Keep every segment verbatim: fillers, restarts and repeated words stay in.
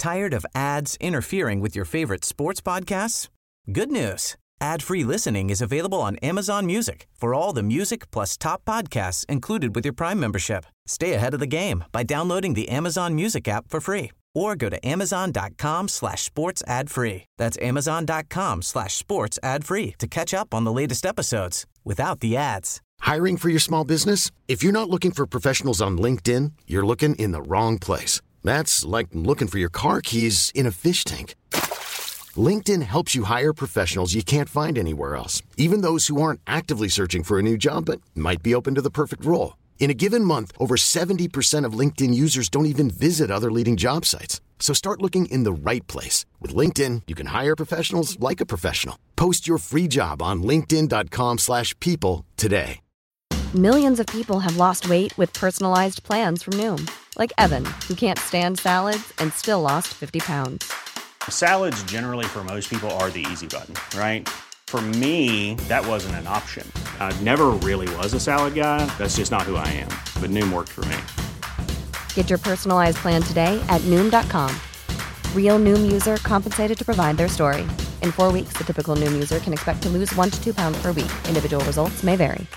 Tired of ads interfering with your favorite sports podcasts? Good news. Ad-free listening is available on Amazon Music for all the music plus top podcasts included with your Prime membership. Stay ahead of the game by downloading the Amazon Music app for free or go to amazon.com slash sports ad free. That's amazon.com slash sports ad free to catch up on the latest episodes without the ads. Hiring for your small business? If you're not looking for professionals on LinkedIn, you're looking in the wrong place. That's like looking for your car keys in a fish tank. LinkedIn helps you hire professionals you can't find anywhere else, even those who aren't actively searching for a new job but might be open to the perfect role. In a given month, over seventy percent of LinkedIn users don't even visit other leading job sites. So start looking in the right place. With LinkedIn, you can hire professionals like a professional. Post your free job on linkedin.com slash people today. Millions of people have lost weight with personalized plans from Noom. Like Evan, who can't stand salads and still lost fifty pounds. Salads generally for most people are the easy button, right? For me, that wasn't an option. I never really was a salad guy. That's just not who I am. But Noom worked for me. Get your personalized plan today at Noom dot com. Real Noom user compensated to provide their story. In four weeks, the typical Noom user can expect to lose one to two pounds per week. Individual results may vary.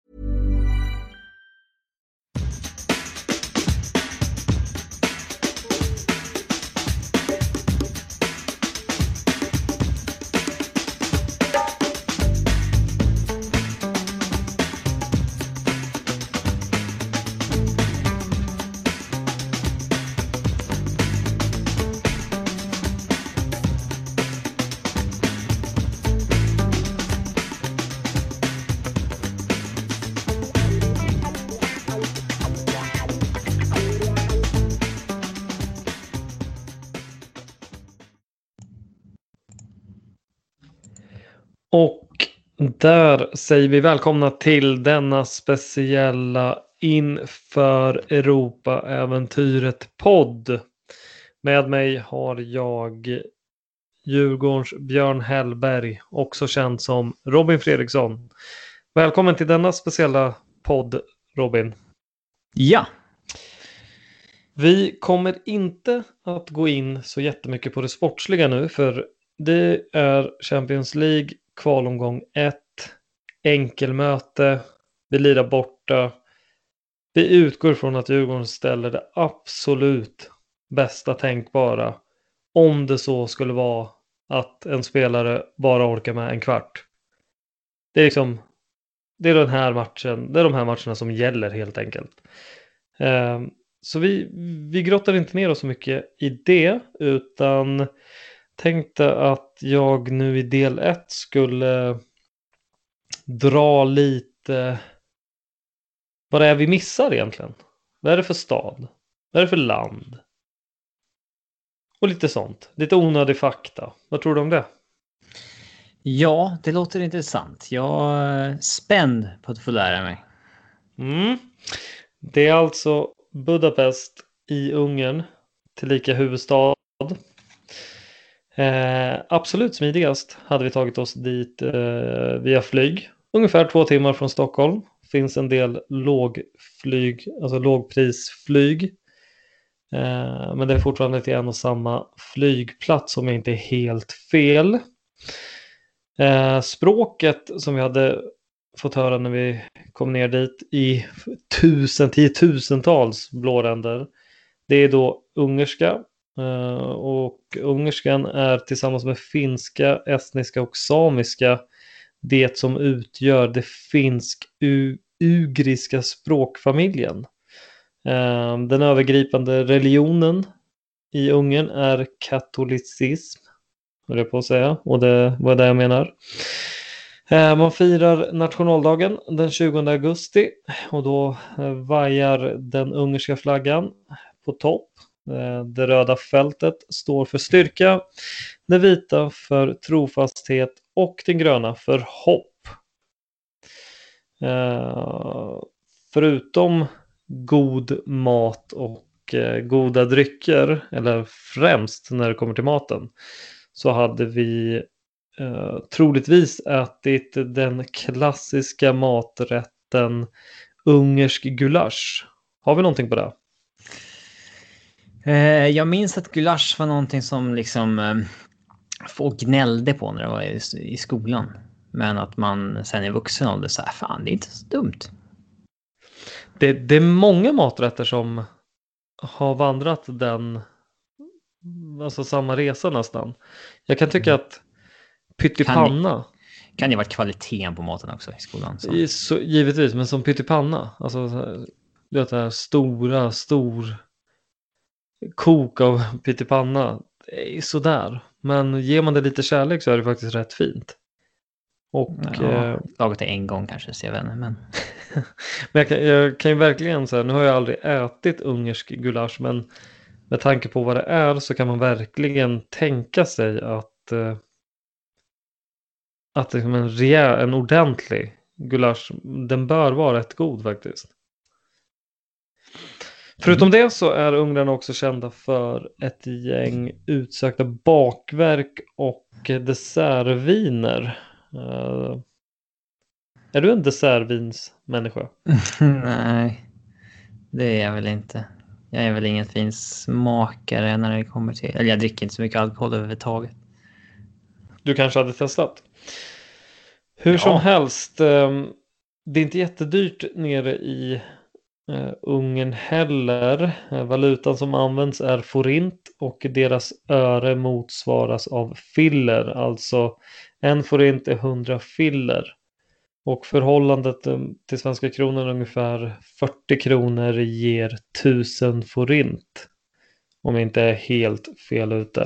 Och där säger vi välkomna till denna speciella Inför Europa-äventyret podd. Med mig har jag Djurgårdens Björn Hellberg, också känd som Robin Fredriksson. Välkommen till denna speciella podd, Robin. Ja. Vi kommer inte att gå in så jättemycket på det sportsliga nu, för det är Champions League kvalomgång ett, enkelmöte, vi lirar borta. Vi utgår från att Djurgården ställer det absolut bästa tänkbara, om det så skulle vara att en spelare bara orkar med en kvart. Det är liksom det är den här matchen, det är de här matcherna som gäller helt enkelt. Eh, så vi, vi grottar inte ner oss så mycket i det, utan tänkte att jag nu i del ett skulle dra lite vad det är vi missar egentligen. Vad är det för stad? Vad är det för land? Och lite sånt. Lite onödig fakta. Vad tror du om det? Ja, det låter intressant. Jag är spänd på att få lära mig. Mm. Det är alltså Budapest i Ungern, tillika huvudstad. Eh, absolut smidigast hade vi tagit oss dit eh, via flyg. Ungefär två timmar från Stockholm. Finns en del lågflyg, alltså lågprisflyg. Eh, men det är fortfarande till en och samma flygplats, som inte är helt fel. Eh, språket som vi hade fått höra när vi kom ner dit i tusen, tiotusentals blåränder, det är då ungerska. Uh, och ungerskan är tillsammans med finska, estniska och samiska det som utgör det finsk-ugriska språkfamiljen. Uh, den övergripande religionen i Ungern är katolicism, höll jag på att säga, och det var det jag menar. Uh, man firar nationaldagen den tjugonde augusti, och då uh, vajar den ungerska flaggan på topp. Det röda fältet står för styrka, det vita för trofasthet och den gröna för hopp. Förutom god mat och goda drycker, eller främst när det kommer till maten, så hade vi troligtvis ätit den klassiska maträtten ungersk gulasch. Har vi någonting på det? Eh, jag minns att gulasch var någonting som liksom eh, folk gnällde på när det var i, i skolan. Men att man sen i vuxen ålder så här, fan, det är inte så dumt. Det, det är många maträtter som har vandrat den, alltså samma resa nästan. Jag kan tycka Mm. att pyttipanna Kan, kan det vara kvaliteten på maten också i skolan? Så. i- så, givetvis, men som pyttipanna, alltså så här, du vet det här stora, stor kok av pyttipanna, det är sådär. Men ger man det lite kärlek så är det faktiskt rätt fint. Och Ja, eh, lagat det en gång kanske, så jag vet inte, men... men jag kan, jag kan ju verkligen säga, nu har jag aldrig ätit ungersk gulasch, men med tanke på vad det är så kan man verkligen tänka sig att eh, att liksom en rejäl, en ordentlig gulasch, den bör vara rätt god faktiskt. Förutom det så är ungrarna också kända för ett gäng utsökta bakverk och dessertviner. Uh, är du en dessertvinsmänniska? Nej, det är jag väl inte. Jag är väl ingen fin smakare när det kommer till... Eller jag dricker inte så mycket alkohol överhuvudtaget. Du kanske hade testat? Hur Ja. som helst, um, det är inte jättedyrt nere i uh, Ungern heller. Uh, valutan som används är forint och deras öre motsvaras av filler. Alltså en forint är hundra filler. Och förhållandet um, till svenska kronor är ungefär fyrtio kronor ger tusen forint. Om jag inte är helt fel ute.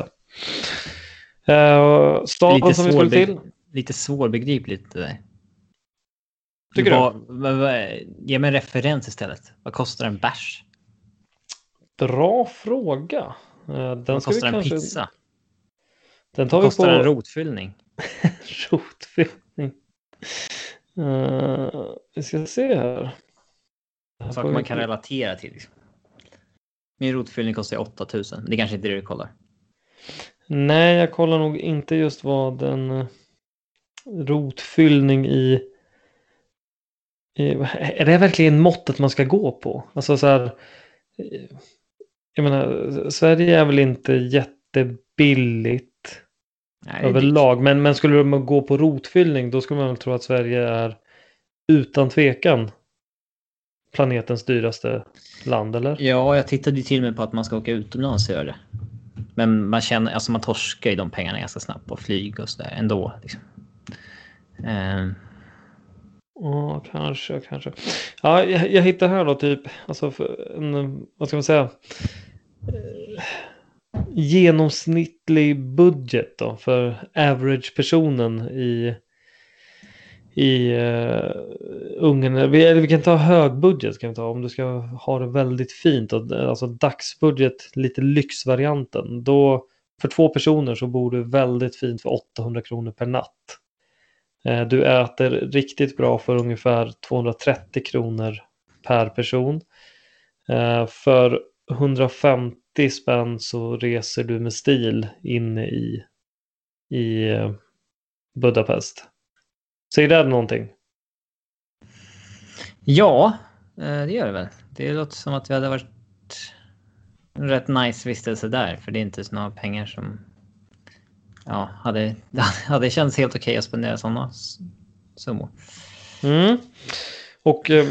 Uh, staden Lite, som vi skulle till. lite svårbegripligt det där. Tycker vad, du? vad, vad, ge mig en referens istället. Vad kostar en bärs? Bra fråga. Uh, den Vad ska vi kostar en kanske... pizza? Den tar Vad vi kostar på... en rotfyllning? rotfyllning. Uh, vi ska se här. Här får Saker vi- man kan relatera till. Liksom. Min rotfyllning kostar åtta tusen. Det kanske inte är det du kollar. Nej, jag kollar nog inte just vad en eh, rotfyllning i, i... Är det verkligen måttet man ska gå på? Alltså så här... eh, Jag menar, Sverige är väl inte jättebilligt Nej, det är dyrt. överlag. Men, men skulle man gå på rotfyllning, då skulle man väl tro att Sverige är utan tvekan planetens dyraste land, eller? Ja, jag tittade ju till mig på att man ska åka utomlands och göra det. Men man känner, alltså man torskar ju de pengarna ganska snabbt på flyg och sådär ändå. Liksom. Eh, Ja, kanske, kanske. Ja, jag, jag hittar här då typ, alltså för en, vad ska man säga, eh, genomsnittlig budget då för average-personen i i uh, Ungern. Vi, eller vi kan ta hög budget kan vi ta om du ska ha det väldigt fint och alltså dagsbudget, lite lyxvarianten. Då för två personer så bor du väldigt fint för åttahundra kronor per natt. Uh, du äter riktigt bra för ungefär tvåhundratrettio kronor per person. Uh, för hundrafemtio spänn så reser du med stil in i i uh, Budapest. Säger det någonting? ja, eh, det gör det väl. Det låter som att vi hade varit en rätt nice vistelse där. För det är inte så några pengar som ja, hade, hade känts helt okej att spendera sådana s- summor. Mm. Och eh,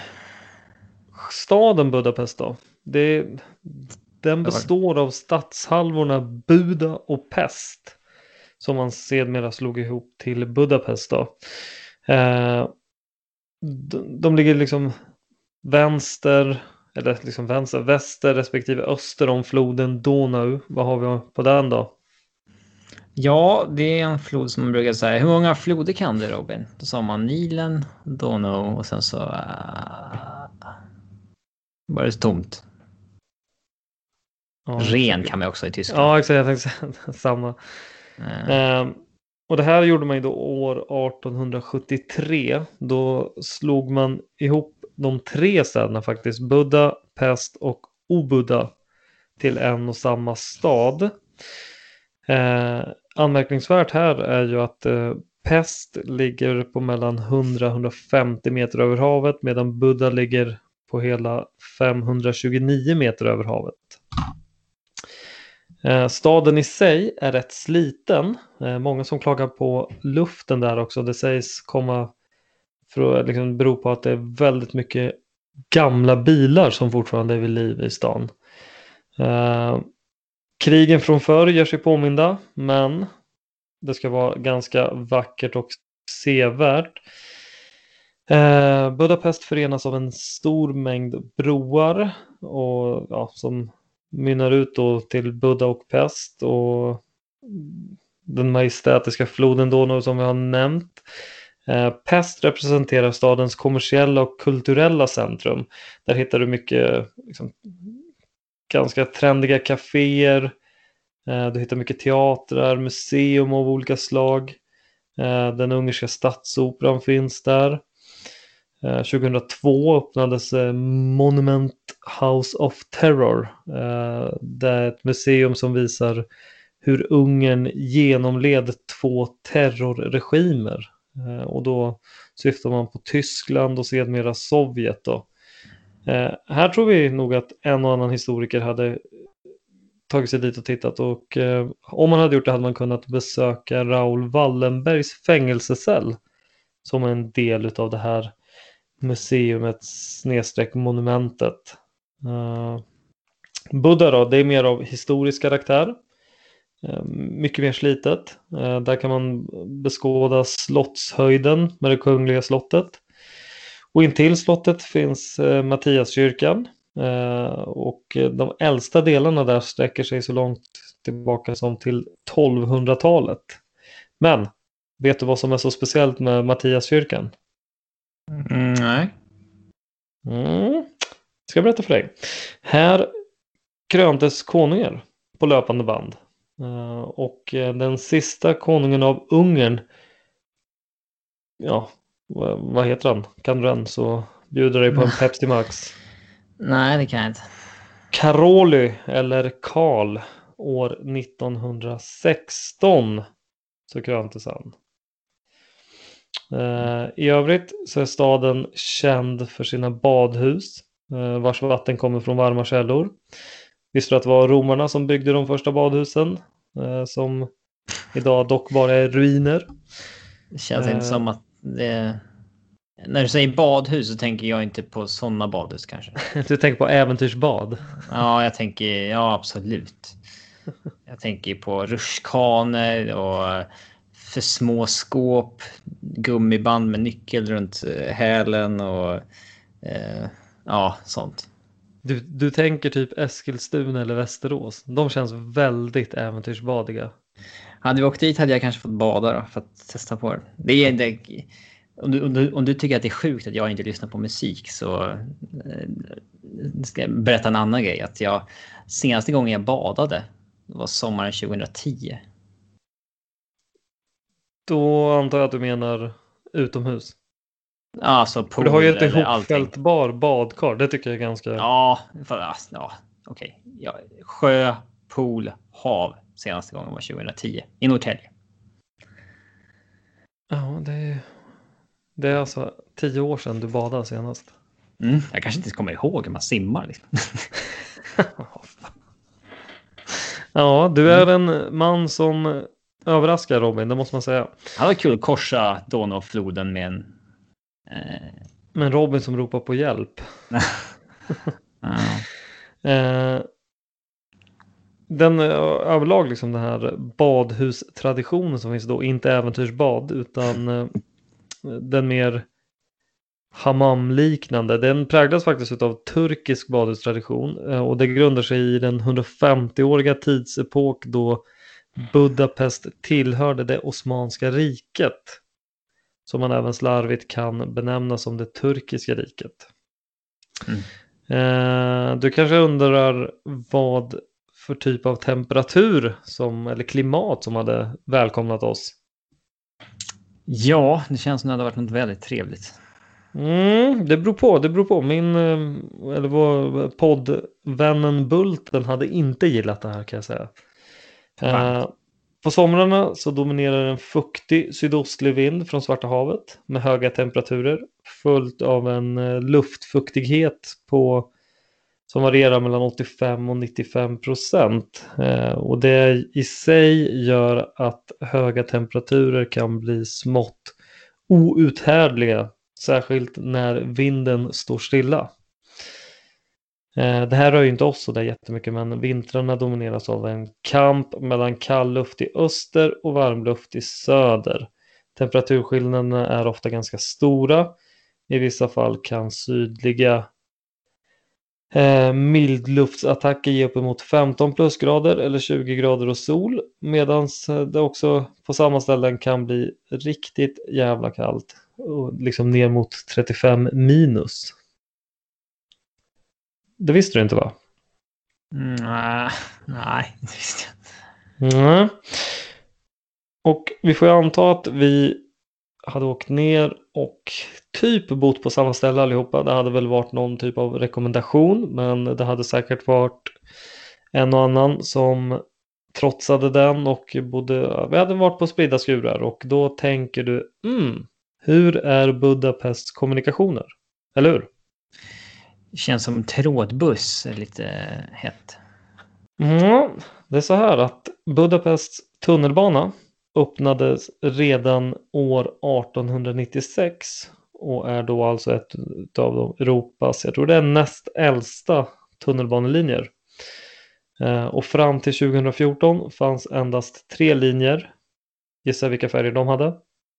staden Budapest då? Det, den består av stadshalvorna Buda och Pest. Som man sedermera slog ihop till Budapest då. Eh, de, de ligger liksom vänster, eller liksom vänster, väster respektive öster om floden Donau. Vad har vi på den då? Ja, det är en flod som man brukar säga. Hur många floder kan det, Robin? Då sa man Nilen, Donau och sen så uh, var det tomt. Ja, Ren exakt. kan man också i Tyskland. Ja, exakt. Jag tänkte säga samma. Eh, Eh, och det här gjorde man ju då år arton sjuttiotre. Då slog man ihop de tre städerna faktiskt. Buda, Pest och Obuda till en och samma stad. Eh, anmärkningsvärt här är ju att eh, Pest ligger på mellan hundra till hundrafemtio meter över havet medan Buda ligger på hela femhundratjugonio meter över havet. Eh, staden i sig är rätt sliten. Eh, många som klagar på luften där också. Det sägs komma för att liksom bero på att det är väldigt mycket gamla bilar som fortfarande är vid liv i stan. Eh, krigen från förr gör sig påminda, men det ska vara ganska vackert och sevärt. Eh, Budapest förenas av en stor mängd broar och, ja, som mynnar ut då till Buda och Pest och den majestätiska floden Donau som vi har nämnt. Eh, Pest representerar stadens kommersiella och kulturella centrum. Där hittar du mycket liksom, ganska trendiga kaféer. Eh, du hittar mycket teatrar, museum av olika slag. Eh, den ungerska stadsoperan finns där. Eh, tjugohundratvå öppnades eh, Monument House of Terror. Eh, det är ett museum som visar hur Ungern genomled två terrorregimer. Eh, och då syftar man på Tyskland och sedermera Sovjet då. Eh, här tror vi nog att en och annan historiker hade tagit sig dit och tittat, och eh, om man hade gjort det hade man kunnat besöka Raoul Wallenbergs fängelsecell som en del av det här museumet snedstreck monumentet. Uh, Buda då, det är mer av historisk karaktär. Uh, mycket mer slitet. Uh, där kan man beskåda slottshöjden med det kungliga slottet. Och intill slottet finns uh, Mattiaskyrkan. Uh, och de äldsta delarna där sträcker sig så långt tillbaka som till tolvhundratalet. Men vet du vad som är så speciellt med Mattiaskyrkan? Mm, nej. Mm. Ska jag berätta för dig. Här kröntes konungar på löpande band. Uh, och uh, den sista konungen av Ungern, ja, vad, vad heter han? Kan du den så bjuder dig på en Pepsi Max. Nej, det kan jag inte. Karoli eller Karl år nittonhundrasexton så kröntes han. Uh, I övrigt så är staden känd för sina badhus, uh, vars vatten kommer från varma källor. Visste du att det var romarna som byggde de första badhusen, uh, som idag dock bara är ruiner? Det känns uh, inte som att det... När du säger badhus så tänker jag inte på sådana badhus kanske. Du tänker på äventyrsbad? Ja, jag tänker, ja absolut. Jag tänker på rutschkanor och för små skåp, gummiband med nyckel runt hälen och eh, ja, sånt. Du, du tänker typ Eskilstuna eller Västerås. De känns väldigt äventyrsbadiga. Hade vi åkt dit hade jag kanske fått bada då, för att testa på det. Det är det. Om du, om, du, om du tycker att det är sjukt att jag inte lyssnar på musik så eh, ska jag berätta en annan grej. Att jag, senaste gången jag badade var sommaren tjugohundratio. Då antar jag att du menar utomhus. Alltså pool. För du har ju ett eller ihopfältbar badkar. Det tycker jag är ganska... Ja, för, ja okej. Okay. Ja, sjö, pool, hav. Senaste gången var tjugohundratio. I Norrtälje. Ja, det är... Det är alltså tio år sedan du badade senast. Mm, jag kanske inte kommer ihåg hur man simmar. Liksom. Ja, du är en man som överraskar, Robin, det måste man säga. Det var kul att korsa Donaufloden med en... Eh... Men Robin som ropar på hjälp. Ja. eh, den överlag liksom den här badhustraditionen som finns då, inte äventyrsbad utan eh, den mer hammam-liknande. Den präglas faktiskt av turkisk badhustradition och det grundar sig i den hundrafemtioåriga tidsepok då Budapest tillhörde det Osmanska riket, som man även slarvigt kan benämna som det turkiska riket. Mm. Eh, du kanske undrar vad för typ av temperatur som, eller klimat som hade välkomnat oss? Ja, det känns som det hade varit något väldigt trevligt. Mm, det beror på, det beror på. Min, eller vår poddvännen Bulten hade inte gillat det här, kan jag säga. Eh, på somrarna så dominerar en fuktig sydostlig vind från Svarta havet med höga temperaturer, följt av en luftfuktighet på som varierar mellan åttiofem och nittiofem procent. Eh, och det i sig gör att höga temperaturer kan bli smått outhärdliga, särskilt när vinden står stilla. Eh, det här rör ju inte oss så där jättemycket, men vintrarna domineras av en kamp mellan kall luft i öster och varm luft i söder. Temperaturskillnaderna är ofta ganska stora. I vissa fall kan sydliga eh, mildluftsattacker ge uppemot femton plusgrader eller tjugo grader och sol, medan det också på samma ställen kan bli riktigt jävla kallt, och liksom ner mot trettiofem minus. Det visste du inte, va? Mm, nej, det visste jag inte. Mm. Och vi får ju anta att vi hade åkt ner och typ bott på samma ställe allihopa. Det hade väl varit någon typ av rekommendation, men det hade säkert varit en och annan som trotsade den och bodde, vi hade varit på spridda skurar, och då tänker du, mm, hur är Budapests kommunikationer? Eller hur? Det känns som trådbuss är lite hett. Mm, det är så här att Budapests tunnelbana öppnades redan år artonhundranittiosex och är då alltså ett av Europas, jag tror det är näst äldsta tunnelbanelinjer. Eh, och fram till tjugohundrafjorton fanns endast tre linjer. Gissa vilka färger de hade?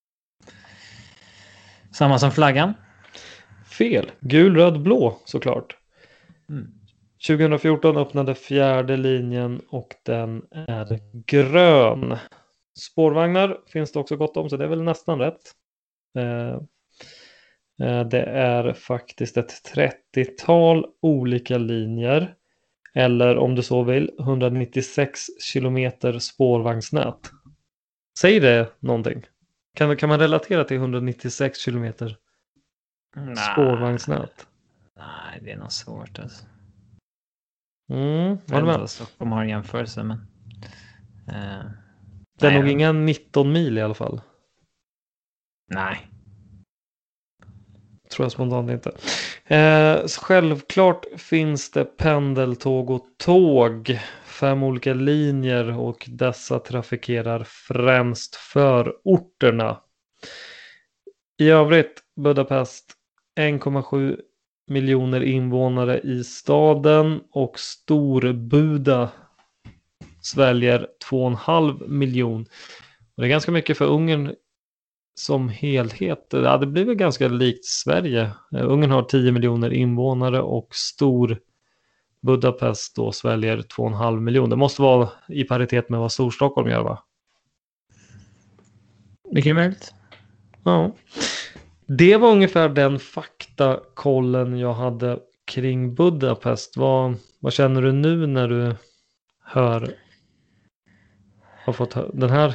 Samma som flaggan? Fel. Gul, röd, blå såklart. Mm. tjugohundrafjorton öppnade fjärde linjen och den är grön. Spårvagnar finns det också gott om, så det är väl nästan rätt. Eh, eh, det är faktiskt ett trettiotal olika linjer, eller om du så vill etthundranittiosex kilometer spårvagnsnät. Säg det någonting. Kan, kan man relatera till etthundranittiosex kilometer spårvagnsnät? Nej, det är nog svårt alltså. Mm, vad är det med? Stockholm har en jämförelse, men eh, det är nej, nog inga nitton mil i alla fall. Nej. Tror jag spontant inte. Eh, självklart finns det pendeltåg och tåg. Fem olika linjer, och dessa trafikerar främst förorterna. I övrigt Budapest en komma sju miljoner invånare i staden, och Storbuda sväljer två och en halv miljon. Och det är ganska mycket för Ungern som helhet. Det hade blivit ganska likt Sverige. Ungern har tio miljoner invånare och stor Budapest då sväljer två och en halv miljon. Det måste vara i paritet med vad Storstockholm gör, va? Mycket möjligt. Ja. Det var ungefär den faktakollen jag hade kring Budapest. Vad, vad känner du nu när du hör har fått hö- den här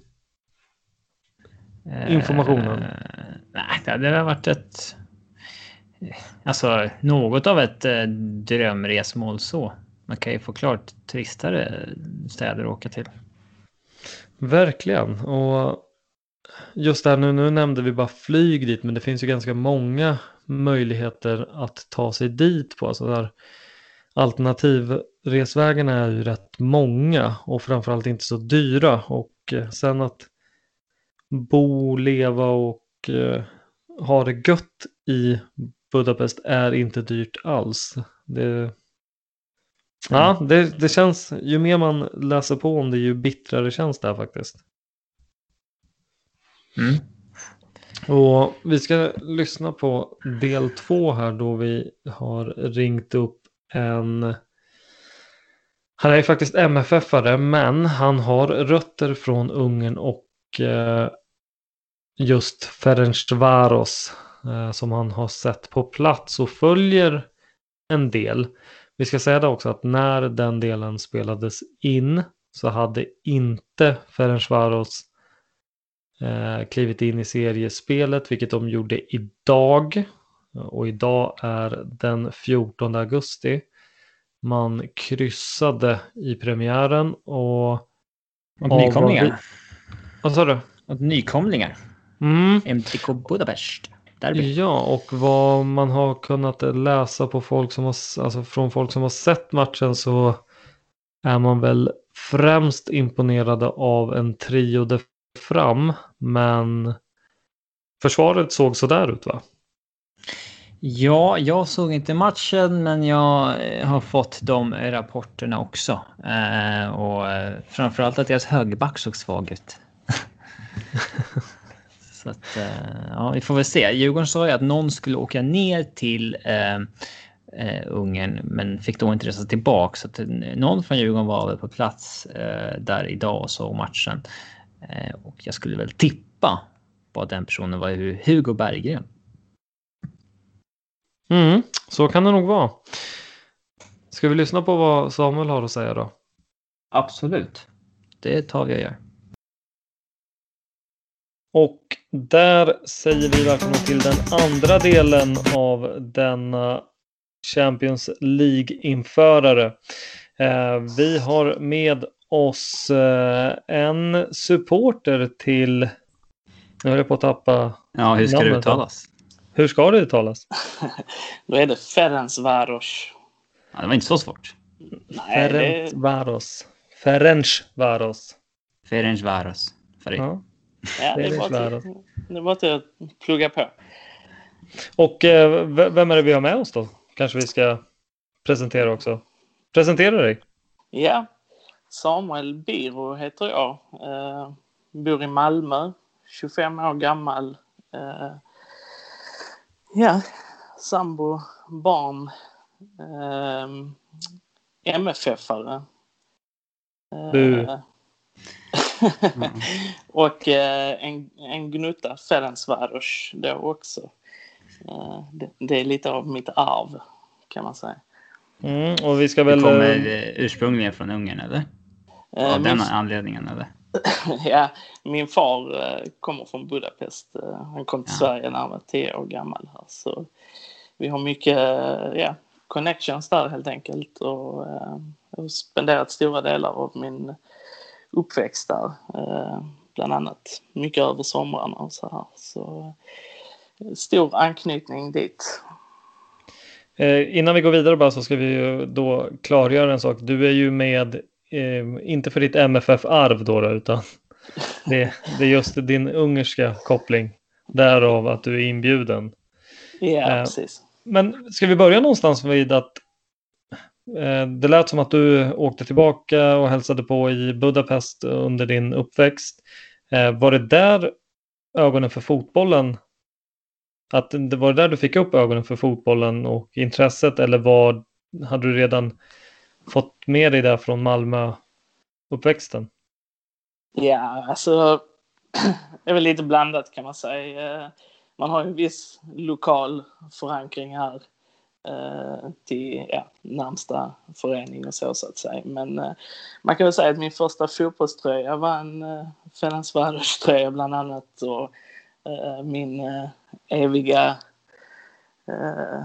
informationen? Uh, nej, det hade varit ett alltså något av ett uh, drömresmål så. Man kan ju få klart tristare städer att åka till. Verkligen. Och just där nu, nu nämnde vi bara flyg dit, men det finns ju ganska många möjligheter att ta sig dit på. Alltså där alternativresvägarna är ju rätt många och framförallt inte så dyra. Och eh, sen att bo, leva och eh, ha det gött i Budapest är inte dyrt alls. Det, ja, det, det känns, ju mer man läser på om det, ju bittrare känns det här faktiskt. Mm. Och vi ska lyssna på del två här, då vi har ringt upp en, han är faktiskt M F F-are, men han har rötter från Ungern och eh, just Ferencvaros eh, som han har sett på plats och följer en del. Vi ska säga det också att när den delen spelades in så hade inte Ferencvaros eh, klivit in i seriespelet, vilket de gjorde idag. Och idag är den fjortonde augusti. Man kryssade i premiären och... Och nykomlingar. Vi... Vad sa du? Och nykomlingar. Mm. M T K Budapest. derby. Ja, och vad man har kunnat läsa på folk som har, alltså från folk som har sett matchen, så är man väl främst imponerade av en trio där fram, men försvaret såg så där ut, va? Ja, jag såg inte matchen, men jag har fått de rapporterna också. Eh, och eh, framförallt att deras högerback såg svag ut. Så att, eh, ja, vi får väl se. Djurgården sa ju att någon skulle åka ner till eh, eh, Ungern, men fick då inte resa tillbaka. Så att någon från Djurgården var väl på plats eh, där idag och såg matchen. Eh, och jag skulle väl tippa på att den personen var Hugo Berggren. Mm, så kan det nog vara. Ska vi lyssna på vad Samuel har att säga då? Absolut. Det tar vi och gör. Och där säger vi välkomna till den andra delen av denna Champions League-införare. Eh, vi har med oss eh, en supporter till... Nu är jag på att tappa... Ja, hur ska det uttalas? Hur ska det uttalas? Då är det Ferencváros. Ja, det var inte så svårt. Nej, Ferencváros. Ferencváros. Ferencváros. Ja. Ja, det är bara till, det är bara till att plugga på. Och eh, vem är det vi har med oss då? Kanske vi ska presentera också. Presentera dig. Ja, Samuel Biro heter jag. Eh, bor i Malmö. tjugofem år gammal. Eh, ja, sambo, barn. Eh, M F F-are. Eh, du. Mm. Och eh, en, en gnutta Ferencváros då också. Eh, det, det är lite av mitt arv, kan man säga. Mm, och vi ska väl... Du kommer ursprungligen från Ungern, eller? Eh, Av den min... anledningen, eller? Ja, min far eh, kommer från Budapest. Eh, han kom till ja. Sverige när han var tio år gammal här. Så vi har mycket eh, ja, connections där helt enkelt. Och eh, jag har spenderat stora delar av min uppväxt där, eh, bland annat mycket över somrarna och så här. Så stor anknytning dit. Eh, innan vi går vidare bara så ska vi ju då klargöra en sak. Du är ju med, eh, inte för ditt M F F-arv då, då utan det, det är just din ungerska koppling. Därav att du är inbjuden. Ja, eh, precis. Men ska vi börja någonstans vid att det lät som att du åkte tillbaka och hälsade på i Budapest under din uppväxt. Var det där ögonen för fotbollen? Att det var där du fick upp ögonen för fotbollen och intresset, eller var, hade du redan fått med dig där från Malmö-uppväxten? Ja, alltså det är väl lite blandat kan man säga. Man har ju en viss lokal förankring här. Till ja, närmsta förening och så så att säga. Men eh, man kan väl säga att min första fotbollströja var en eh, Ferencváros-tröja bland annat, och eh, min eh, eviga eh,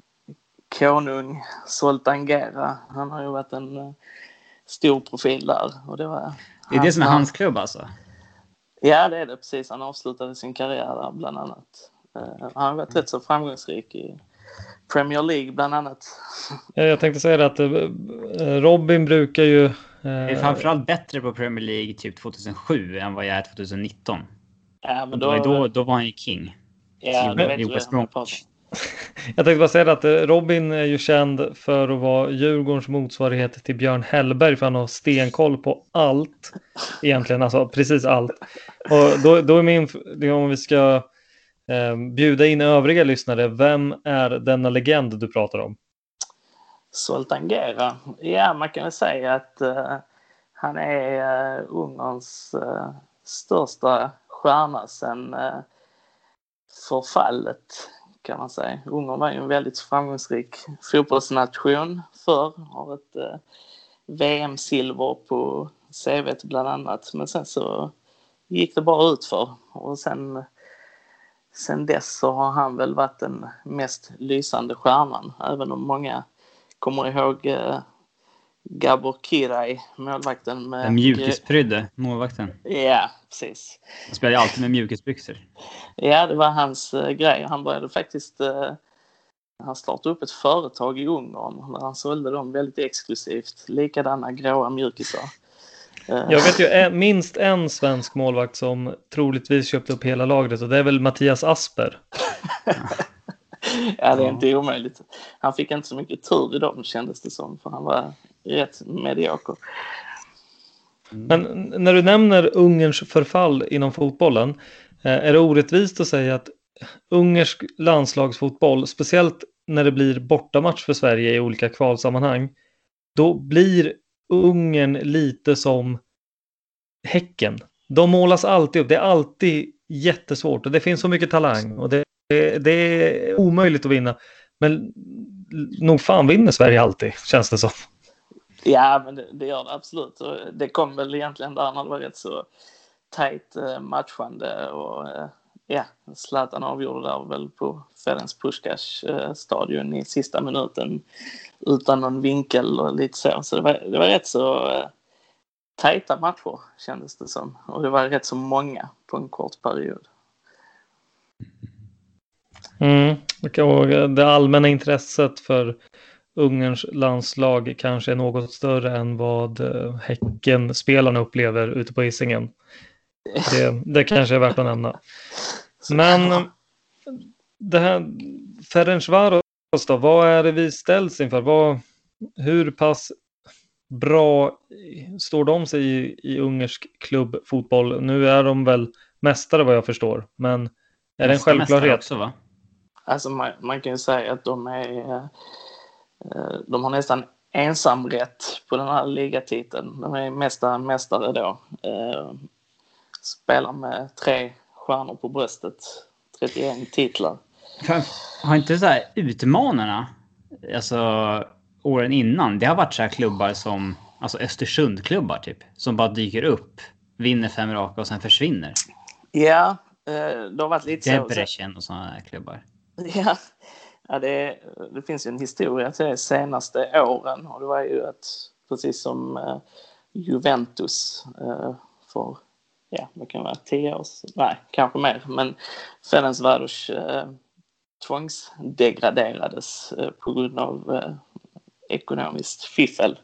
konung Zoltán Gera, han har ju varit en eh, stor profil där, och det var det är det som är hans klubb alltså? Ja, det är det precis. Han avslutade sin karriär där bland annat. Eh, han har varit rätt så framgångsrik i Premier League bland annat. Jag tänkte säga det att Robin brukar ju... Eh... Jag är framförallt bättre på Premier League typ tjugohundrasju än vad jag är tjugonitton. Ja, men då... Då, då, då var han ju king. Ja, det vet jag. Jag tänkte bara säga att Robin är ju känd för att vara Djurgårdens motsvarighet till Björn Hellberg, för han har stenkoll på allt. Egentligen, alltså precis allt. Och då, då är min... Om vi ska... Eh, bjuda in övriga lyssnare. Vem är denna legend du pratar om? Zoltán Gera. Ja, man kan väl säga att uh, han är uh, Ungerns uh, största stjärna sedan uh, förfallet, kan man säga. Ungern var ju en väldigt framgångsrik fotbollsnation förr. Har ett uh, V M-silver på C V:t bland annat. Men sen så gick det bara ut för. Och sen Sen dess så har han väl varit den mest lysande stjärnan. Även om många kommer ihåg eh, Gabor Kirai, målvakten. Med den mjukisprydde målvakten. Ja, precis. Han spelar ju alltid med mjukisbyxor. Ja, det var hans uh, grej. Han började faktiskt... Uh, han startade upp ett företag i Ungern där han sålde dem väldigt exklusivt. Likadana gråa mjukisar. Uh. Jag vet ju en, minst en svensk målvakt som troligtvis köpte upp hela lagret, och det är väl Mattias Asper. Ja, det är inte omöjligt. Han fick inte så mycket tur i dem, kändes det som, för han var rätt medioker. Men när du nämner Ungerns förfall inom fotbollen, är det orättvist att säga att ungersk landslagsfotboll, speciellt när det blir bortamatch för Sverige i olika kvalsammanhang, då blir Ungern lite som Häcken. De målas alltid upp. Det är alltid jättesvårt och det finns så mycket talang och det, det, det är omöjligt att vinna. Men nog fan vinner Sverige alltid, känns det som. Ja, men det, det gör det absolut. Och det kom väl egentligen där när det var rätt så tajt eh, matchande och eh, ja, Zlatan avgjorde där väl på Ferenc Puskás eh, stadion i sista minuten utan någon vinkel och lite så. Så det var, det var rätt så eh, tajta matcher, kändes det som. Och det var rätt så många på en kort period. Mm. Och det allmänna intresset för Ungerns landslag kanske är något större än vad Häcken-spelarna upplever ute på Hisingen. Det, det kanske är värt att nämna. Men det här Ferencvaros då, vad är det vi ställs inför? Vad, hur pass bra står de sig i, i ungersk klubbfotboll? Nu är de väl mästare vad jag förstår, men är det en självklarhet? Också, va? Alltså man, man kan ju säga att de är de har nästan ensamrätt på den här ligatiteln. De är mesta mästare då. Spelar med tre stjärnor på bröstet. trettioen titlar. Har inte så här utmanarna, alltså åren innan, det har varit så här klubbar som, alltså Östersund-klubbar typ, som bara dyker upp, vinner fem raka och sen försvinner. Ja, det har varit lite så. Debrecen och sådana här klubbar. Ja, ja det, det finns ju en historia till de senaste åren. Och det var ju att, precis som uh, Juventus uh, för, ja, det kan vara tio år, nej, kanske mer. Men Ferencvaros uh, tvångsdegraderades uh, på grund av uh, ekonomiskt fiffel.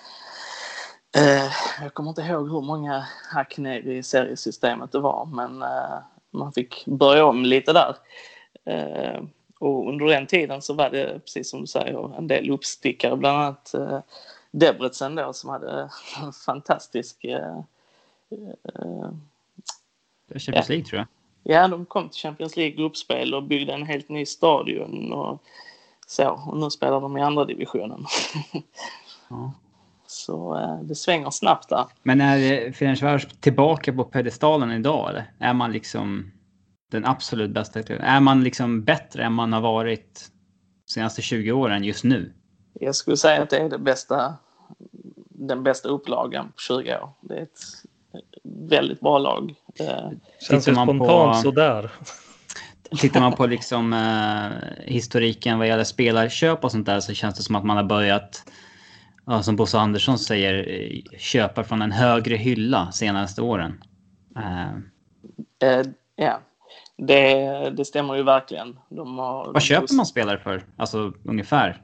Uh, jag kommer inte ihåg hur många hack ner i seriesystemet det var, men uh, man fick börja om lite där. Uh, och under den tiden så var det, precis som du säger, en del uppstickare, bland annat uh, Debrecen då, som hade en fantastisk uh, uh, Champions League, tror jag. Ja, de kom till Champions League gruppspel och byggde en helt ny stadion och så, och nu spelar de i andra divisionen. Ja. Så uh, det svänger snabbt där. Men är Ferencvaros tillbaka på pedestalen idag, eller? Är man liksom den absolut bästa klubben? Är man liksom bättre än man har varit de senaste tjugo åren just nu? Jag skulle säga att det är det bästa, den bästa upplagan på tjugo år. Det är ett väldigt bra lag. Känns det spontant på, sådär. Tittar man på liksom eh, historiken vad gäller spelarköp och sånt där, så känns det som att man har börjat, ja, som Bosse Andersson säger, köpa från en högre hylla senaste åren. Eh. Eh, ja. Det, det stämmer ju verkligen. De har, Vad de köper just... man spelare för? Alltså ungefär.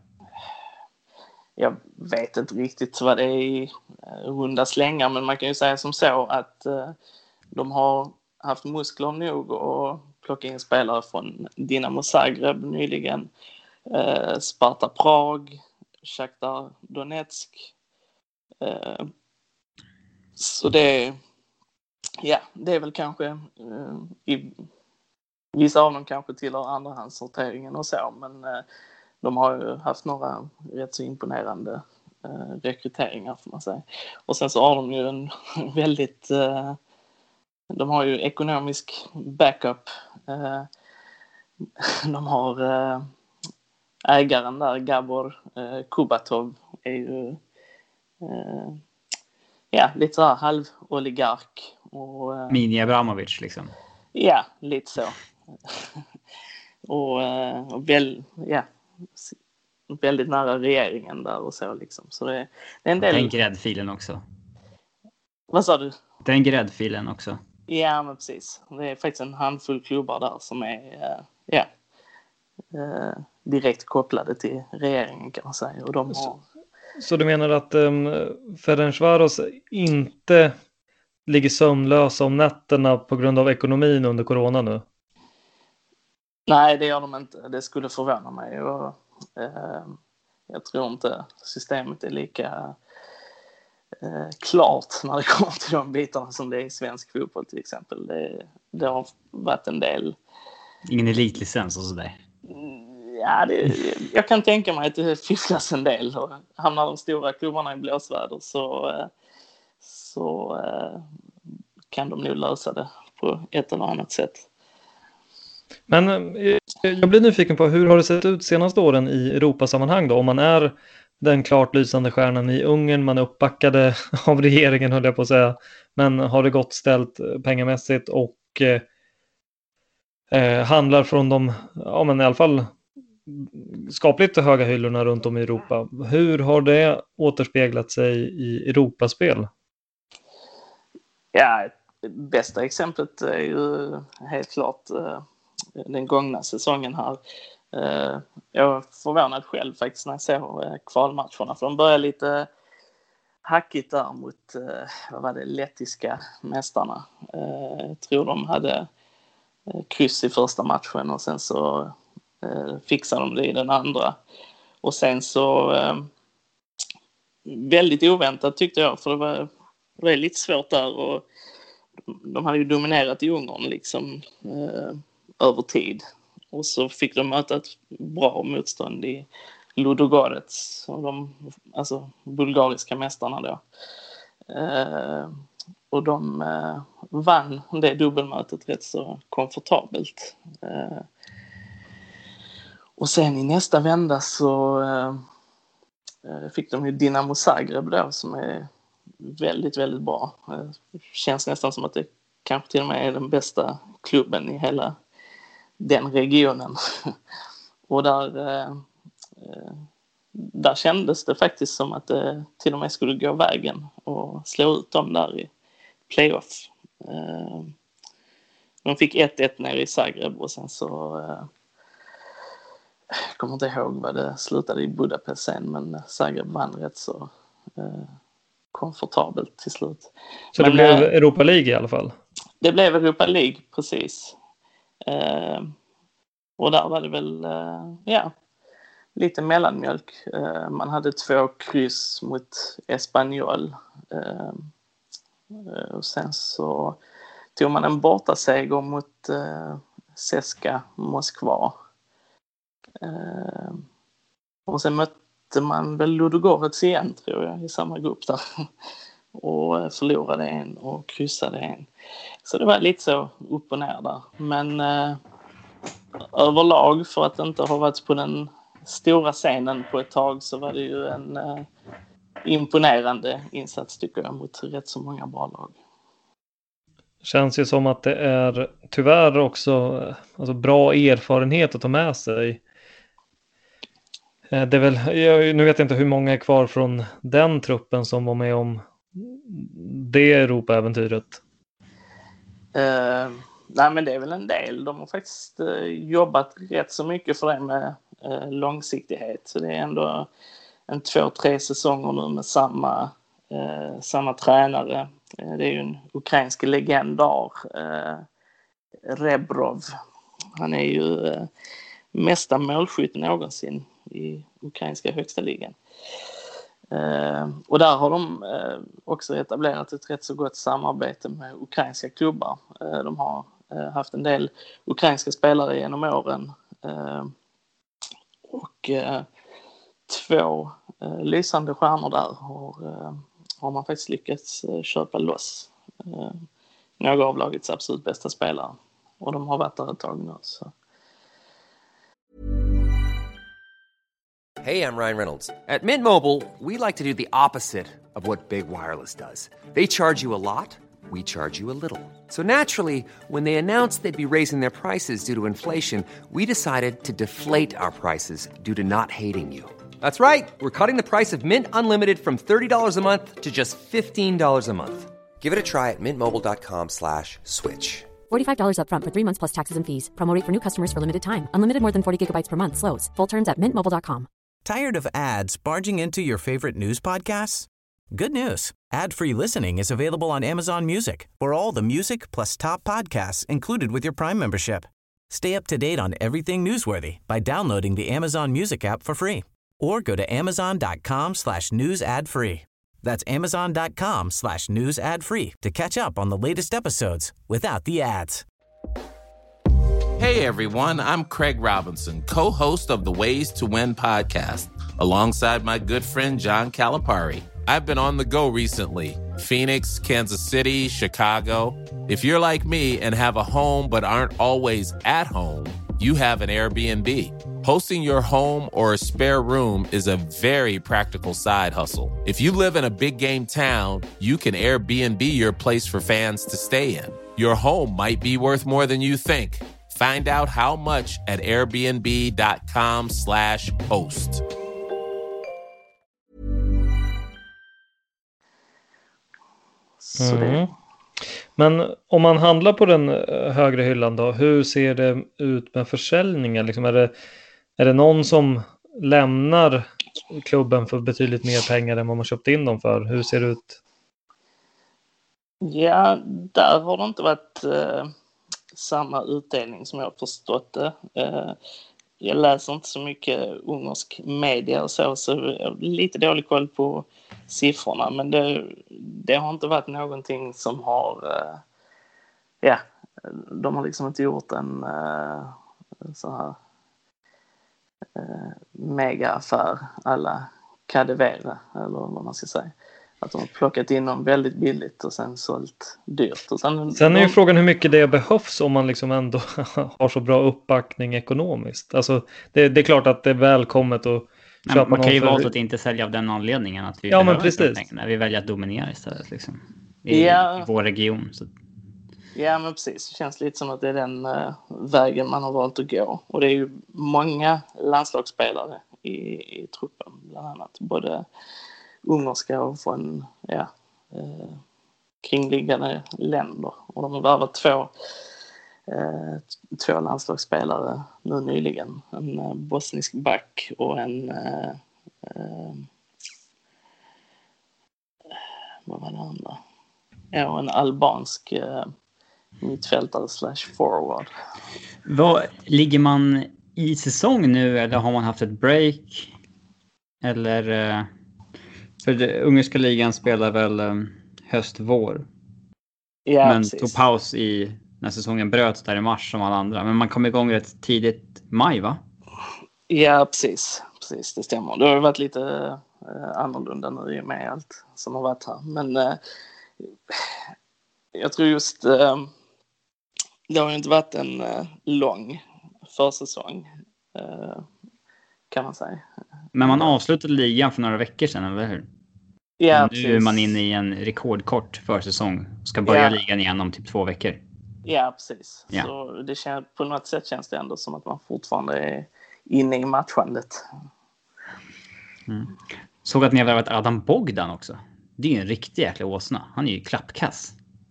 Jag vet inte riktigt vad det är i runda slängar, men man kan ju säga som så att uh, de har haft muskler nog att plocka in spelare från Dinamo Zagreb nyligen, uh, Sparta Prag, Shakhtar Donetsk. Uh, så det, ja, det är väl kanske uh, i vissa av dem kanske tillhör andrahandssorteringen och så, men eh, de har ju haft några rätt så imponerande eh, rekryteringar, får man säga. Och sen så har de ju en väldigt, eh, de har ju ekonomisk backup. Eh, de har eh, ägaren där, Gabor eh, Kubatov, är ju eh, ja, lite så här halv-oligark. Och, eh, Mini Abramovic liksom. Ja, lite så. och, och väl, ja, väldigt nära regeringen där och så liksom. Så det, det är en del... Den gräddfilen också. Vad sa du? Den gräddfilen också. Ja, men precis. Det är faktiskt en handfull klubbar där som är uh, ja, uh, direkt kopplade till regeringen kan man säga. Och de har... så, så du menar att um, Ferencvaros inte ligger sömnlösa om nätterna på grund av ekonomin under corona nu? Nej, det gör de inte. Det skulle förvåna mig. Och, uh, jag tror inte systemet är lika... Eh, klart när det kommer till de bitarna som det är i svensk fotboll till exempel. Det, det har varit en del... Ingen elitlicens och sådär. Ja, det, jag kan tänka mig att det fifflas en del. Och hamnar de stora klubbarna i blåsväder så, så kan de nog lösa det på ett eller annat sätt. Men jag blir nyfiken på hur har det sett ut senaste åren i Europasammanhang då? Om man är den klart lysande stjärnan i Ungern, man är uppbackade av regeringen höll jag på att säga, men har det gått ställt pengamässigt och eh, handlar från de, ja men i alla fall skapligt höga hyllorna runt om i Europa. Hur har det återspeglat sig i Europaspel? Ja, bästa exemplet är ju helt klart eh, den gångna säsongen här. Uh, jag var förvånad själv faktiskt när jag såg uh, kvalmatcherna. För de började lite hackigt där mot uh, vad var det, lettiska mästarna. Uh, jag tror de hade uh, kryss i första matchen och sen så uh, fixade de det i den andra. Och sen så uh, väldigt oväntat tyckte jag, för det var, det var lite svårt där och de hade ju dominerat i Ungern liksom uh, över tid. Och så fick de möta ett bra motstånd i Ludogorets, och de, alltså bulgariska mästarna då. Eh, och de eh, vann det dubbelmötet rätt så komfortabelt. Eh, och sen i nästa vända så eh, fick de ju Dinamo Zagreb då, som är väldigt, väldigt bra. Eh, känns nästan som att det kanske till och med är den bästa klubben i hela den regionen. Och där, eh, där kändes det faktiskt som att det till och med skulle gå vägen och slå ut dem där i playoff. Eh, de fick ett ett ner i Zagreb och sen så eh, jag kommer inte ihåg vad det slutade i Budapest sen, men Zagreb vann rätt så eh, komfortabelt till slut. Så men, det blev eh, Europa League i alla fall? Det blev Europa League, precis. Uh, och där var det väl uh, ja, lite mellanmjölk. Uh, man hade två kryss mot Espanyol uh, uh, och sen så tog man en bortaseger mot uh, CSKA Moskva uh, och sen mötte man väl Ludogorets igen tror jag i samma grupp där och förlorade en och kryssade en. Så det var lite så upp och ner där. Men eh, överlag, för att inte ha varit på den stora scenen på ett tag, så var det ju en eh, imponerande insats tycker jag mot rätt så många bra lag. Känns ju som att det är tyvärr också alltså, bra erfarenhet att ta med sig. Det är väl, jag, nu vet jag inte hur många är kvar från den truppen som var med om det Europa-äventyret. Uh, nej men det är väl en del. De har faktiskt uh, jobbat rätt så mycket för det med uh, långsiktighet. Så det är ändå en två, tre säsonger nu med samma, uh, samma tränare. Uh, det är ju en ukrainsk legendar, uh, Rebrov. Han är ju uh, mesta målskytt någonsin i ukrainska högsta ligan. Uh, och där har de uh, också etablerat ett rätt så gott samarbete med ukrainska klubbar. Uh, de har uh, haft en del ukrainska spelare genom åren uh, och uh, två uh, lysande stjärnor där har, uh, har man faktiskt lyckats uh, köpa loss. Uh, några av lagets absolut bästa spelare, och de har varit där ett tag nu. Så. Hey, I'm Ryan Reynolds. At Mint Mobile, we like to do the opposite of what Big Wireless does. They charge you a lot, we charge you a little. So naturally, when they announced they'd be raising their prices due to inflation, we decided to deflate our prices due to not hating you. That's right. We're cutting the price of Mint Unlimited from thirty dollars a month to just fifteen dollars a month. Give it a try at mintmobile.com slash switch. forty-five dollars up front for three months plus taxes and fees. Promo rate for new customers for limited time. Unlimited more than forty gigabytes per month slows. Full terms at mint mobile dot com. Tired of ads barging into your favorite news podcasts? Good news. Ad-free listening is available on Amazon Music for all the music plus top podcasts included with your Prime membership. Stay up to date on everything newsworthy by downloading the Amazon Music app for free or go to amazon.com slash news ad free. That's amazon.com slash news ad free to catch up on the latest episodes without the ads. Hey everyone, I'm Craig Robinson, co-host of the Ways to Win podcast, alongside my good friend John Calipari. I've been on the go recently. Phoenix, Kansas City, Chicago. If you're like me and have a home but aren't always at home, you have an Airbnb. Hosting your home or a spare room is a very practical side hustle. If you live in a big game town, you can Airbnb your place for fans to stay in. Your home might be worth more than you think. Find out how much at airbnb.com slash host. Mm. Men om man handlar på den högre hyllan då, hur ser det ut med försäljningen? Liksom är det, är det någon som lämnar klubben för betydligt mer pengar än vad man köpt in dem för? Hur ser det ut? Ja, där har det inte varit eh, samma utdelning som jag har förstått det. Eh, jag läser inte så mycket ungersk media och så, så jag har lite dålig koll på siffrorna, men det, det har inte varit någonting som har eh, ja, de har liksom inte gjort en eh, så här eh, mega affär alla Kadewere, eller vad man ska säga. Att de har plockat in dem väldigt billigt och sen sålt dyrt. Och sen, sen är ju de... frågan hur mycket det behövs om man liksom ändå har så bra uppbackning ekonomiskt. Alltså det, det är klart att det är välkommet att Nej, man kan ju för... valt att inte sälja av den anledningen att vi ja, men precis. Pengarna. Vi väljer att dominera istället liksom. I, ja. i vår region. Så. Ja, men precis. Det känns lite som att det är den uh, vägen man har valt att gå. Och det är ju många landslagsspelare i, i truppen, bland annat. Både ungerska och från ja, uh, kringliggande länder. Och de har värvat två, uh, två landslagsspelare nu nyligen. En uh, bosnisk back och en uh, uh, vad var det andra? Ja, en albansk uh, mittfältare slash forward. Vad, ligger man i säsong nu eller har man haft ett break? Eller för det, ungerska ligan spelar väl um, höst-vår. Ja, men precis. tog paus i när säsongen bröts där i mars som alla andra. Men man kom igång rätt tidigt maj, va? Ja, precis. Precis, det stämmer. Det har varit lite uh, annorlunda nu med allt som har varit här. Men uh, jag tror just uh, det har ju inte varit en uh, lång försäsong uh, kan man säga. Men man avslutade ligan för några veckor sedan, eller hur? Ja, nu precis. är man inne i en rekordkort försäsong. Ska börja ja. ligan igen om typ två veckor. Ja, precis. Ja. Så det känns, på något sätt känns det ändå som att man fortfarande är inne i matchandet. Mm. Såg att ni har värvat Adam Bogdan också. Det är ju en riktig jäkla åsna. Han är ju klappkass.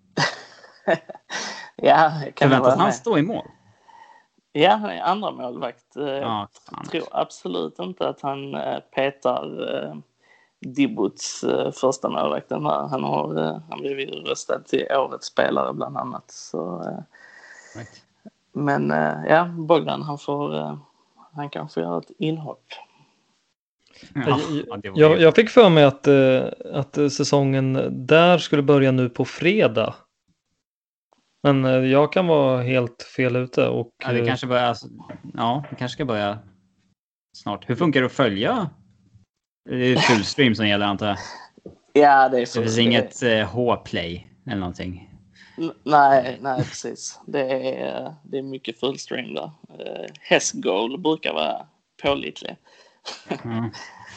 Ja, kan Förväntas han han stå i mål? Ja, han är andra målvakt. Ja, jag tror absolut inte att han petar eh, Dibuts eh, första målvakten här. Han har eh, han blivit röstad till årets spelare bland annat. Så, eh, right. Men eh, ja, Bogdan han får eh, han kanske göra ett inhopp. Ja, jag, jag, jag fick för mig att, eh, att säsongen där skulle börja nu på fredag. Men eh, jag kan vara helt fel ute. Och, ja, det kanske börjar, alltså, ja, det kanske ska börja snart. Hur funkar det att följa? Det är fullstream som gäller, antar jag. Ja, det är så. Det finns inget eh, H-play eller någonting. N- nej, nej, precis. Det är, det är mycket fullstream där. Uh, Hess-goal brukar vara pålitlig. Mm.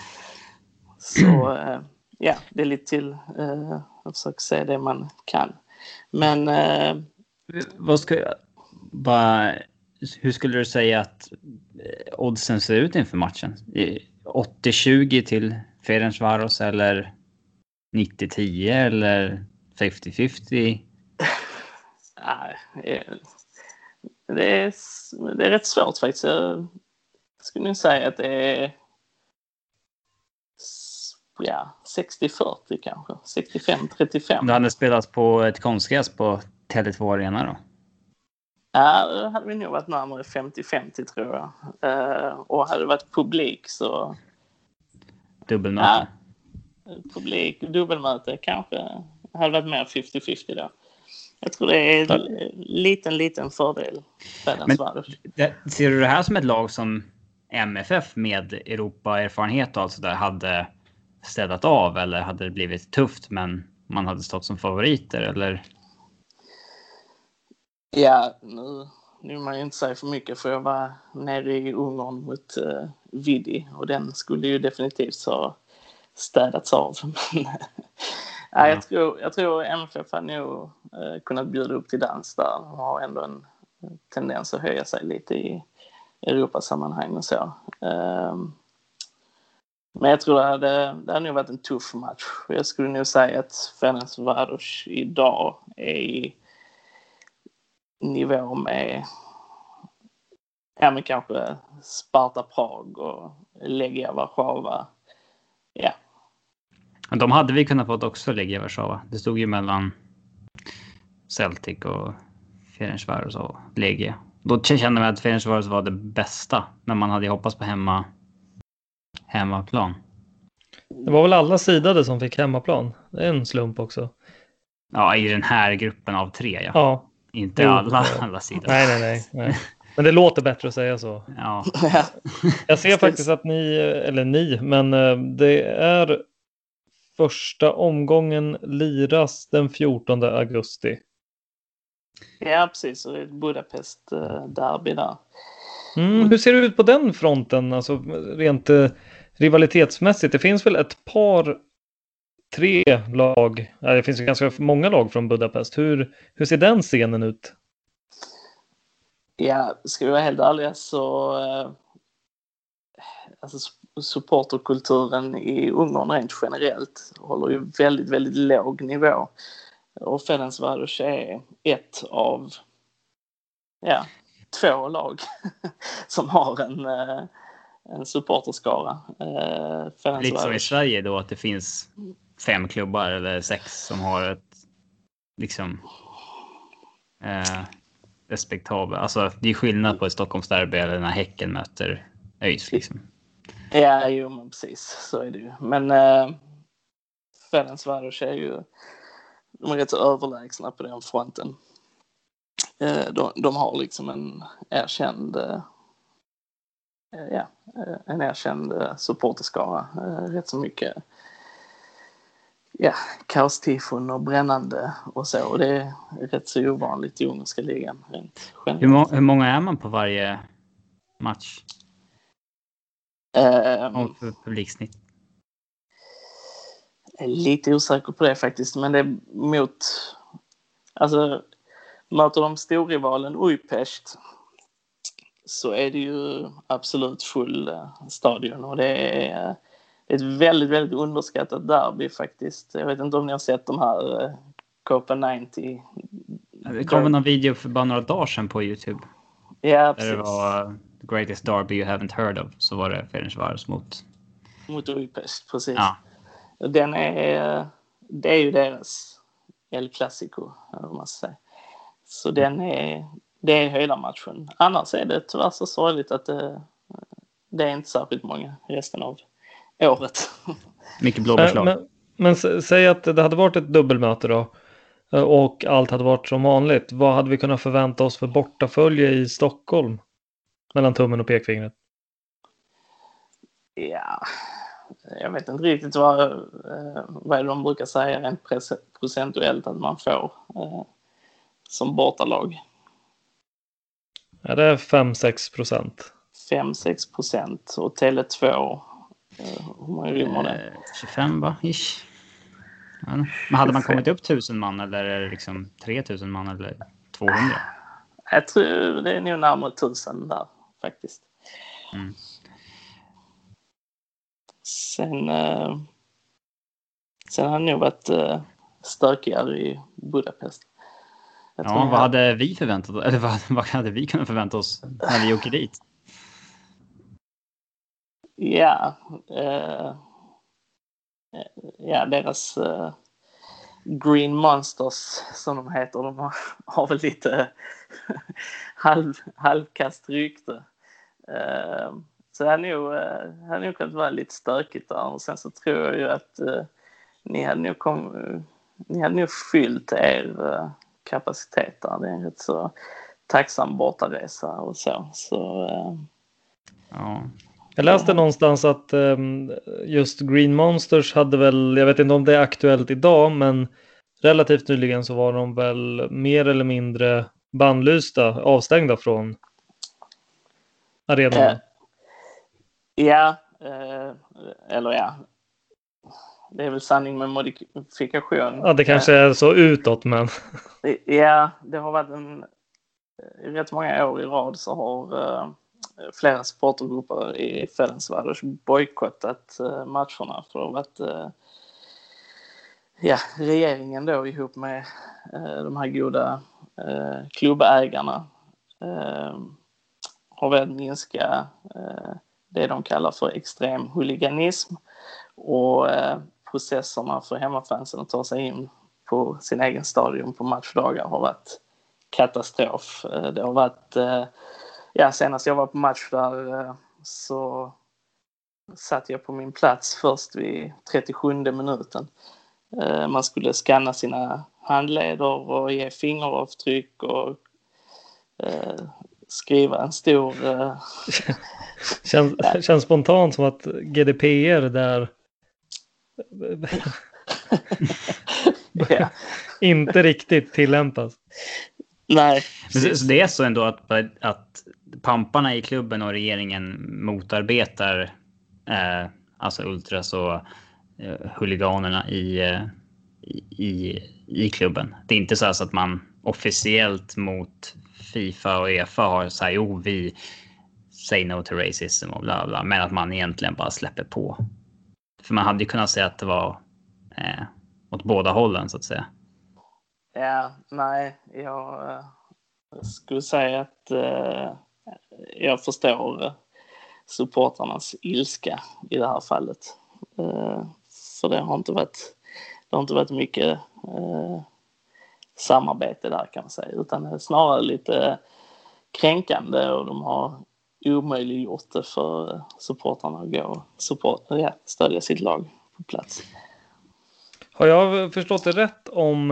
Så uh, ja, det är lite till uh, att försöka se det man kan. Men uh, vad ska jag bara, hur skulle du säga att oddsen ser ut inför matchen? åttio tjugo till Ferencvaros eller nittio tio eller femtio femtio? Nej, det är, det är rätt svårt faktiskt. Jag skulle nog säga att det är ja, sextio fyrtio kanske. sextiofem trettiofem. Du hade spelat på ett konstgräs på Tele två Arena då? Ja, då hade vi nog varit närmare femtio femtio tror jag. Uh, och hade det varit publik så... Dubbelmöte? Ja, publik, dubbelmöte kanske hade varit mer femtio femtio då. Jag tror det är en liten, liten fördel. Men, det, ser du det här som ett lag som M F F med Europa-erfarenhet och allt så där hade städat av, eller hade det blivit tufft men man hade stått som favoriter, eller? Ja, nu, nu vill man ju inte säga för mycket för jag var nere i Ungern mot uh, Vidi och den skulle ju definitivt ha städats av. Men, ja, jag, tror, jag tror M F F har nog uh, kunnat bjuda upp till dans där och har ändå en tendens att höja sig lite i Europasammanhang och så. Um, men jag tror det hade, det hade nog varit en tuff match. Jag skulle nog säga att Ferencvaros idag är i nivå med ja, men kanske Sparta Prag och Legia Warszawa. Ja. De hade vi kunnat fått också Legia Warszawa. Det stod ju mellan Celtic och Ferencvaros och Legia. Då kände man att Ferencvaros var det bästa, men man hade hoppats på hemma hemmaplan. Det var väl alla sidade som fick hemmaplan. Det är en slump också. Ja, i den här gruppen av tre, ja. Ja. Inte jo, alla, alla sidor. Nej, nej, nej, nej. Men det låter bättre att säga så. Ja. Jag ser faktiskt att ni, eller ni, men det är första omgången liras den fjortonde augusti. Ja, precis. Och det är ett Budapest derby där. Mm, hur ser det ut på den fronten? Alltså rent eh, rivalitetsmässigt. Det finns väl ett par, tre lag. Ja, det finns ju ganska många lag från Budapest. Hur, hur ser den scenen ut? Ja, ska vi vara helt ärliga så eh, alltså supporterkulturen i Ungern rent generellt håller ju väldigt, väldigt låg nivå. Och Ferencvaros är ett av ja, två lag som har en, en supporterskara. Eh, Lite som i Sverige då, att det finns fem klubbar eller sex som har ett liksom eh, respektabelt. Alltså det är skillnad på ett Stockholms derby eller när Häcken möter ÖIS liksom. Ja, jo men precis, så är det ju. Men eh, Ferencvaros är ju de är rätt så överlägsna på den fronten. Eh, de, de har liksom en erkänd eh, ja, en erkänd supporterskara. Eh, rätt så mycket ja, kaostifon och brännande och så. Och det är rätt så ovanligt i ungerska ligan. Rent hur, må- hur många är man på varje match? Eh, och för publiksnitt? Jag är lite osäker på det faktiskt. Men det är mot... Alltså, möter de storrivalen Újpest så är det ju absolut full stadion. Och det är ett väldigt, väldigt underskattat derby faktiskt. Jag vet inte om ni har sett de här uh, Copa nittio. Det kom någon video för bara några dagar sedan på YouTube. Ja, precis. Där det var uh, The Greatest Derby You Haven't Heard Of. Så var det Ferencvaros mot... Mot Újpest, precis. Ja. Den är... Det är ju deras El Clasico, eller vad man ska säga. Så den är... Det är hela matchen. Annars är det tyvärr så sorgligt att det, det är inte särskilt många resten av året. Mycket blåbärslag. Men, men säg att det hade varit ett dubbelmöte då och allt hade varit som vanligt. Vad hade vi kunnat förvänta oss för bortafölje i Stockholm mellan tummen och pekfingret? Ja, jag vet inte riktigt vad, vad är det de brukar säga rent procentuellt att man får eh, som bortalag. Ja, det är fem till sex procent. fem till sex procent och Tele två, hur många rymmer det? Eh, tjugofem va? Ish. Ja. Men hade man kommit upp tusen man eller är det liksom tre tusen man eller tvåhundra? Jag tror det är nog närmare tusen där faktiskt. Mm. sen, uh, sen har det nog varit uh, stökigare i Budapest. Jag ja, vad jag... hade vi förväntat oss? Eller vad, vad hade vi kunnat förvänta oss när vi åker dit? Ja, uh, ja deras uh, Green Monsters som de heter, de har, har väl lite halv, halvkast rykte. Uh, så det hade nog, uh, hade nog kunnat vara lite stökigt där. Och sen så tror jag ju att uh, ni hade nog kom, uh, ni hade nog fyllt er uh, kapacitet där. Det är en rätt så tacksam bortaresa och så. så uh, ja. Jag läste någonstans att um, just Green Monsters hade väl, jag vet inte om det är aktuellt idag, men relativt nyligen så var de väl mer eller mindre bannlysta, avstängda från arenan. Uh, ja, uh, eller ja. Det är väl sanning med modifikation. Ja, det kanske är så utåt, men... Ja, det har varit en... I rätt många år i rad så har uh, flera supportergrupper i Ferencváros bojkottat uh, matcherna. För det har varit uh, ja, regeringen då ihop med uh, de här goda uh, klubbägarna uh, har velat minska uh, det de kallar för extrem huliganism. Och uh, processerna för hemmafansen att ta sig in på sin egen stadion på matchdagar har varit katastrof. Det har varit, ja, senast jag var på match där så satt jag på min plats först vid trettiosjunde minuten. Man skulle skanna sina handleder och ge fingeravtryck och skriva en stor... känns, ja. känns spontant som att G D P R där ja. inte riktigt tillämpas. Nej. Så det är så ändå att, att pamparna i klubben och regeringen motarbetar eh, alltså ultras och eh, huliganerna i, eh, i, i klubben. Det är inte så att man officiellt mot FIFA och UEFA har så här, jo, vi say no to racism och bla bla, men att man egentligen bara släpper på. För man hade ju kunnat säga att det var eh, åt båda hållen så att säga. Ja, nej, jag uh, skulle säga att uh, jag förstår uh, supportarnas ilska i det här fallet. Uh, för det har inte varit, det har inte varit mycket uh, samarbete där kan man säga, utan det är snarare lite kränkande och de har omöjliggjort det för supportarna att gå och support, ja, stödja sitt lag på plats. Har jag förstått det rätt om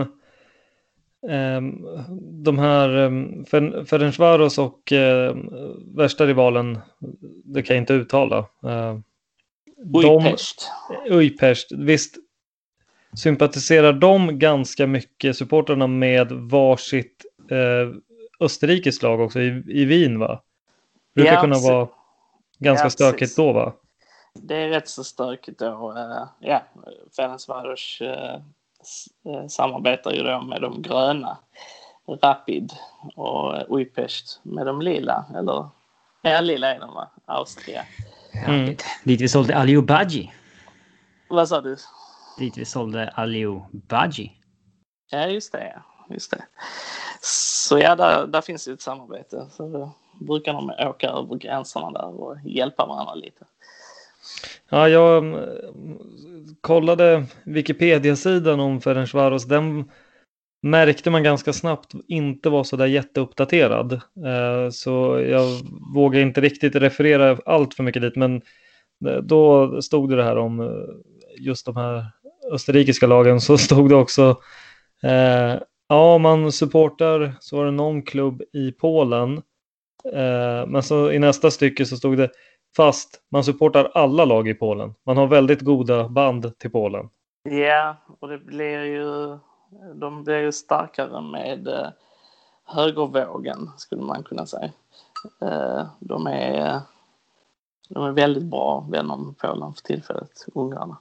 eh, de här eh, Ferencváros och eh, värsta rivalen, det kan jag inte uttala. Eh, Újpest. Újpest. Visst sympatiserar de ganska mycket, supporterna, med varsitt eh, österrikiskt lag också i, i Wien, va? Det brukar ja, kunna så, vara ganska ja, stökigt precis. Då, va? Det är rätt så stökigt då. Uh, ja, Ferencváros uh, samarbetar ju då med de gröna, Rapid, och Újpest med de lila, eller ja, lila är de, va? Austria. Mm. Dit vi sålde Aliou Badji. Vad sa du? Dit vi sålde Aliou Badji. Ja, just det, just det. Så ja, där, där finns ju ett samarbete. Så då brukar de åka över gränserna där och hjälpa varandra lite. Ja, jag kollade Wikipedia-sidan om Ferencváros. Den märkte man ganska snabbt inte var så där jätteuppdaterad. Så jag vågar inte riktigt referera allt för mycket dit. Men då stod det här om just de här österrikiska lagen. Så stod det också... Ja, man supportar, så var det någon klubb i Polen. Men så i nästa stycke så stod det: fast man supportar alla lag i Polen. Man har väldigt goda band till Polen. Ja, och det blir ju, de blir ju starkare med eh, högervågen, skulle man kunna säga. Eh, de, är, de är väldigt bra vänner med Polen för tillfället, ungrarna.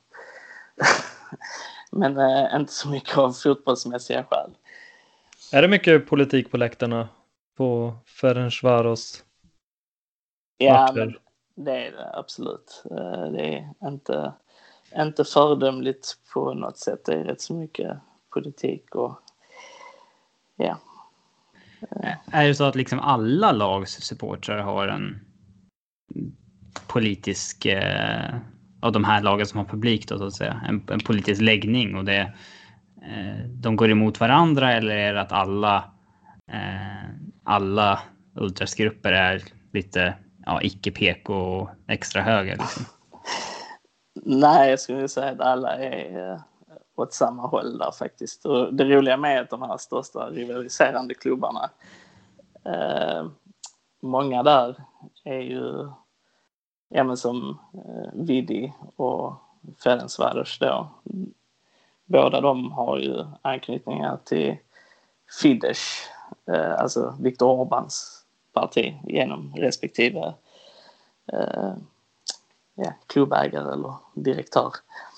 Men eh, inte så mycket av fotbollsmässiga skäl. Är det mycket politik på läktarna på Ferencváros? Ja, men det är det absolut. Det är inte, inte föredömligt på något sätt. Det är rätt så mycket politik och ja. Är det så att liksom alla lags supportrar har en politisk, eh, av de här lagen som har publik då, så att säga, en, en politisk läggning, och det eh, de går emot varandra, eller är det att alla eh, alla ultrasgrupper är lite ja, icke-P K och extra höger liksom? Nej, jag skulle säga att alla är eh, åt samma håll där faktiskt. Och det roliga med att de här största rivaliserande klubbarna, eh, många där är ju ja, men som eh, Vidi och Ferencváros då. Båda de har ju anknytningar till Fidesz, eh, alltså Viktor Orbáns parti, genom respektive eh, ja, klubbägare eller direktör.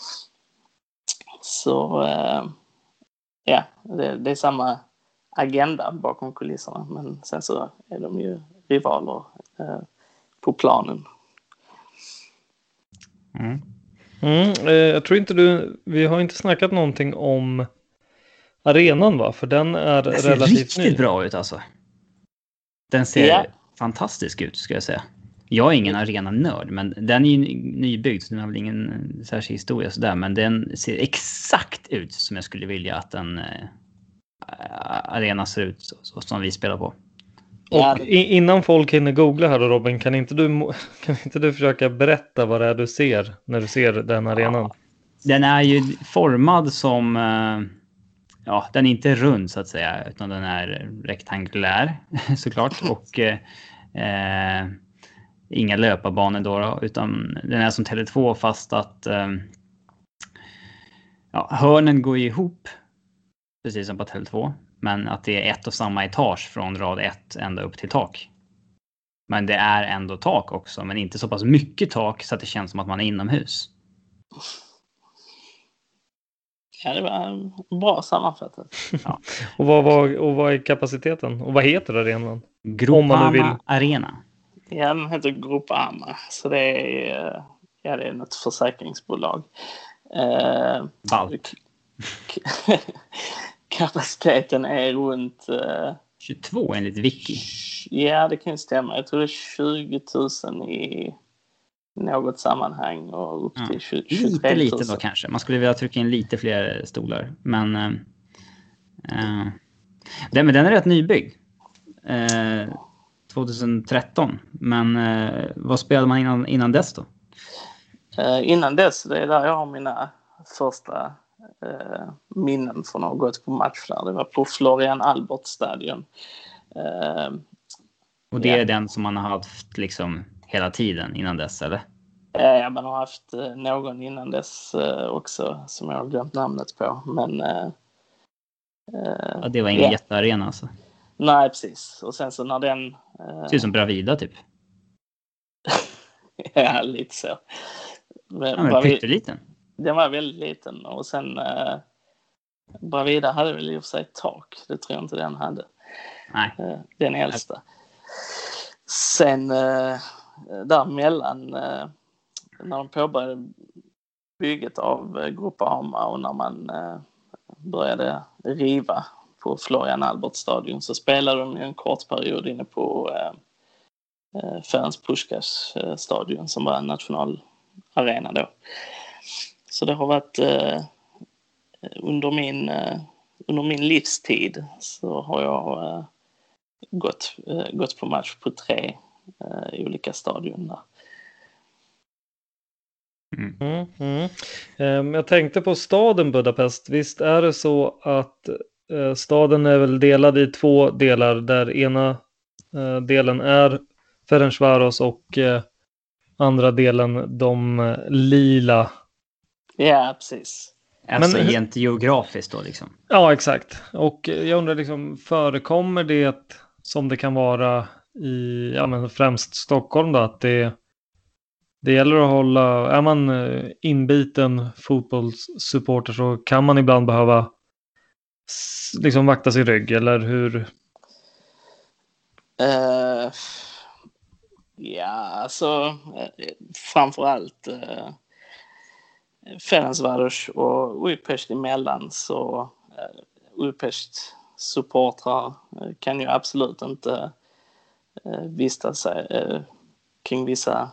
Så eh, ja, det, det är samma agenda bakom kulisserna, men sen så är de ju rivaler eh, på planen. Mm. Mm, eh, jag tror inte du, vi har inte snackat någonting om arenan, va? För den är det ser relativt riktigt ny. bra ut alltså. Den ser Ja. fantastisk ut, ska jag säga. Jag är ingen arena-nörd, men den är ju nybyggd, så den har väl ingen särskild historia sådär, men den ser exakt ut som jag skulle vilja att en äh, arena ser ut, så, så som vi spelar på. Och i, innan folk hinner googla här då, Robin, kan inte du, kan inte du försöka berätta vad det är du ser när du ser den arenan? Ja, den är ju formad som, äh, ja, den är inte rund så att säga, utan den är rektangulär såklart, och äh, inga löparbanor då, då, utan den är som Tele två, fast att äh, ja, hörnen går ihop precis som på Tele två, men att det är ett och samma etage från rad ett ända upp till tak. Men det är ändå tak också, men inte så pass mycket tak så att det känns som att man är inomhus. Ja, det var bra sammanfattat. Ja. och, vad, vad, och vad är kapaciteten? Och vad heter arenan? Groupama vill... Arena. Ja, den heter Groupama. Så det är, ja, det är något försäkringsbolag. Eh, Balk. Kapaciteten är runt... Eh, tjugotvå enligt Wiki. Ja, det kan ju stämma. Jag tror det är tjugo tusen i något sammanhang och upp till tjugo, tjugotre tusen. Lite lite då kanske. Man skulle vilja trycka in lite fler stolar. Men, äh, äh, den, men den är rätt nybyggd. Äh, tjugohundratretton. Men äh, vad spelade man innan, innan dess då? Äh, innan dess, det är där jag har mina första äh, minnen från att ha gått på match där. Det var på Florian Albert-stadion. Äh, Och det är ja. den som man har haft liksom hela tiden innan dess, eller? Ja, man har haft eh, någon innan dess eh, också som jag har glömt namnet på. Men, eh, eh, ja, det var ingen ja. jättearena alltså. Nej, precis. Och sen så när den... Eh, det ser ut som Bravida typ. ja, lite så. Men, ja, men Bravi- pytteliten. Den var väldigt liten. Och sen eh, Bravida hade väl i och för sig tak. Det tror jag inte den hade. Nej. Eh, den äldsta. Sen eh, däremellan eh, när de påbörjade bygget av eh, Groupama och när man eh, började riva på Florian Albert-stadion, så spelade de ju en kort period inne på eh, eh, Ferenc Puskás eh, stadion som var en nationalarena då. Så det har varit eh, under min eh, under min livstid så har jag eh, gått, eh, gått på match på tre eh, olika stadion där. Mm. Mm, mm. Um, jag tänkte på staden Budapest. Visst är det så att uh, staden är väl delad i två delar, där ena uh, delen är Ferencváros och uh, andra delen de uh, lila. Ja, precis. Alltså Men, rent geografiskt då liksom. Ja, exakt. Och jag undrar liksom, förekommer det som det kan vara i ja, men främst Stockholm då, att det Det gäller att hålla, är man inbiten fotbollssupporter så kan man ibland behöva liksom vakta sin rygg, eller hur? Uh, Ja, alltså framförallt eh, Ferencváros och Újpest emellan, så eh, Újpest supportrar eh, kan ju absolut inte eh, vistas eh, kring vissa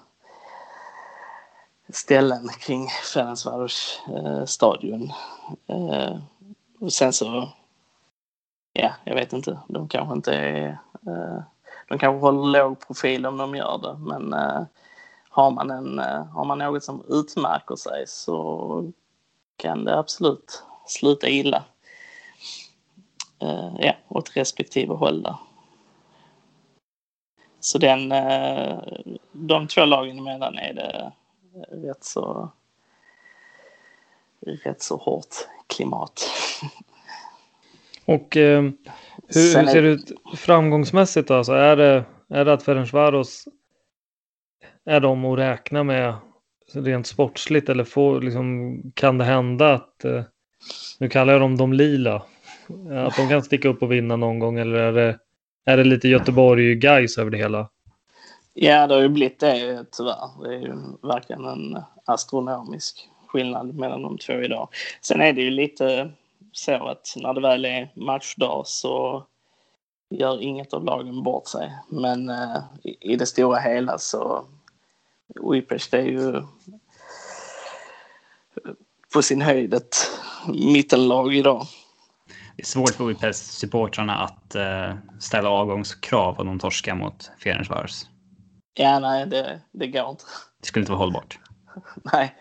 ställen kring Ferencváros eh, stadion. Eh, och sen så, ja, jag vet inte, de kanske inte är, eh, de kanske håller låg profil om de gör det, men eh, har man en, eh, har man något som utmärker sig så kan det absolut sluta illa. Eh, ja, åt respektive håll där. Så den, eh, de två lagen emellan är det rätt så rätt så hårt klimat. Och eh, hur, hur ser det ut framgångsmässigt då? Alltså är det, är det att Ferencváros är de att räkna med rent sportsligt, eller får, liksom, kan det hända att eh, nu kallar jag dem de lila, att de kan sticka upp och vinna någon gång, eller är det, är det lite Göteborg-guys över det hela? Ja, det har ju blivit det tyvärr. Det är ju verkligen en astronomisk skillnad mellan de två idag. Sen är det ju lite så att när det väl är matchdag så gör inget av lagen bort sig. Men eh, i det stora hela så Újpest är ju på sin höjd ett mittenlag idag. Det är svårt för Újpest-supportrarna att uh, ställa avgångskrav om de torskar mot Ferencváros. Ja, nej, det, det går inte. Det skulle inte vara hållbart. Nej.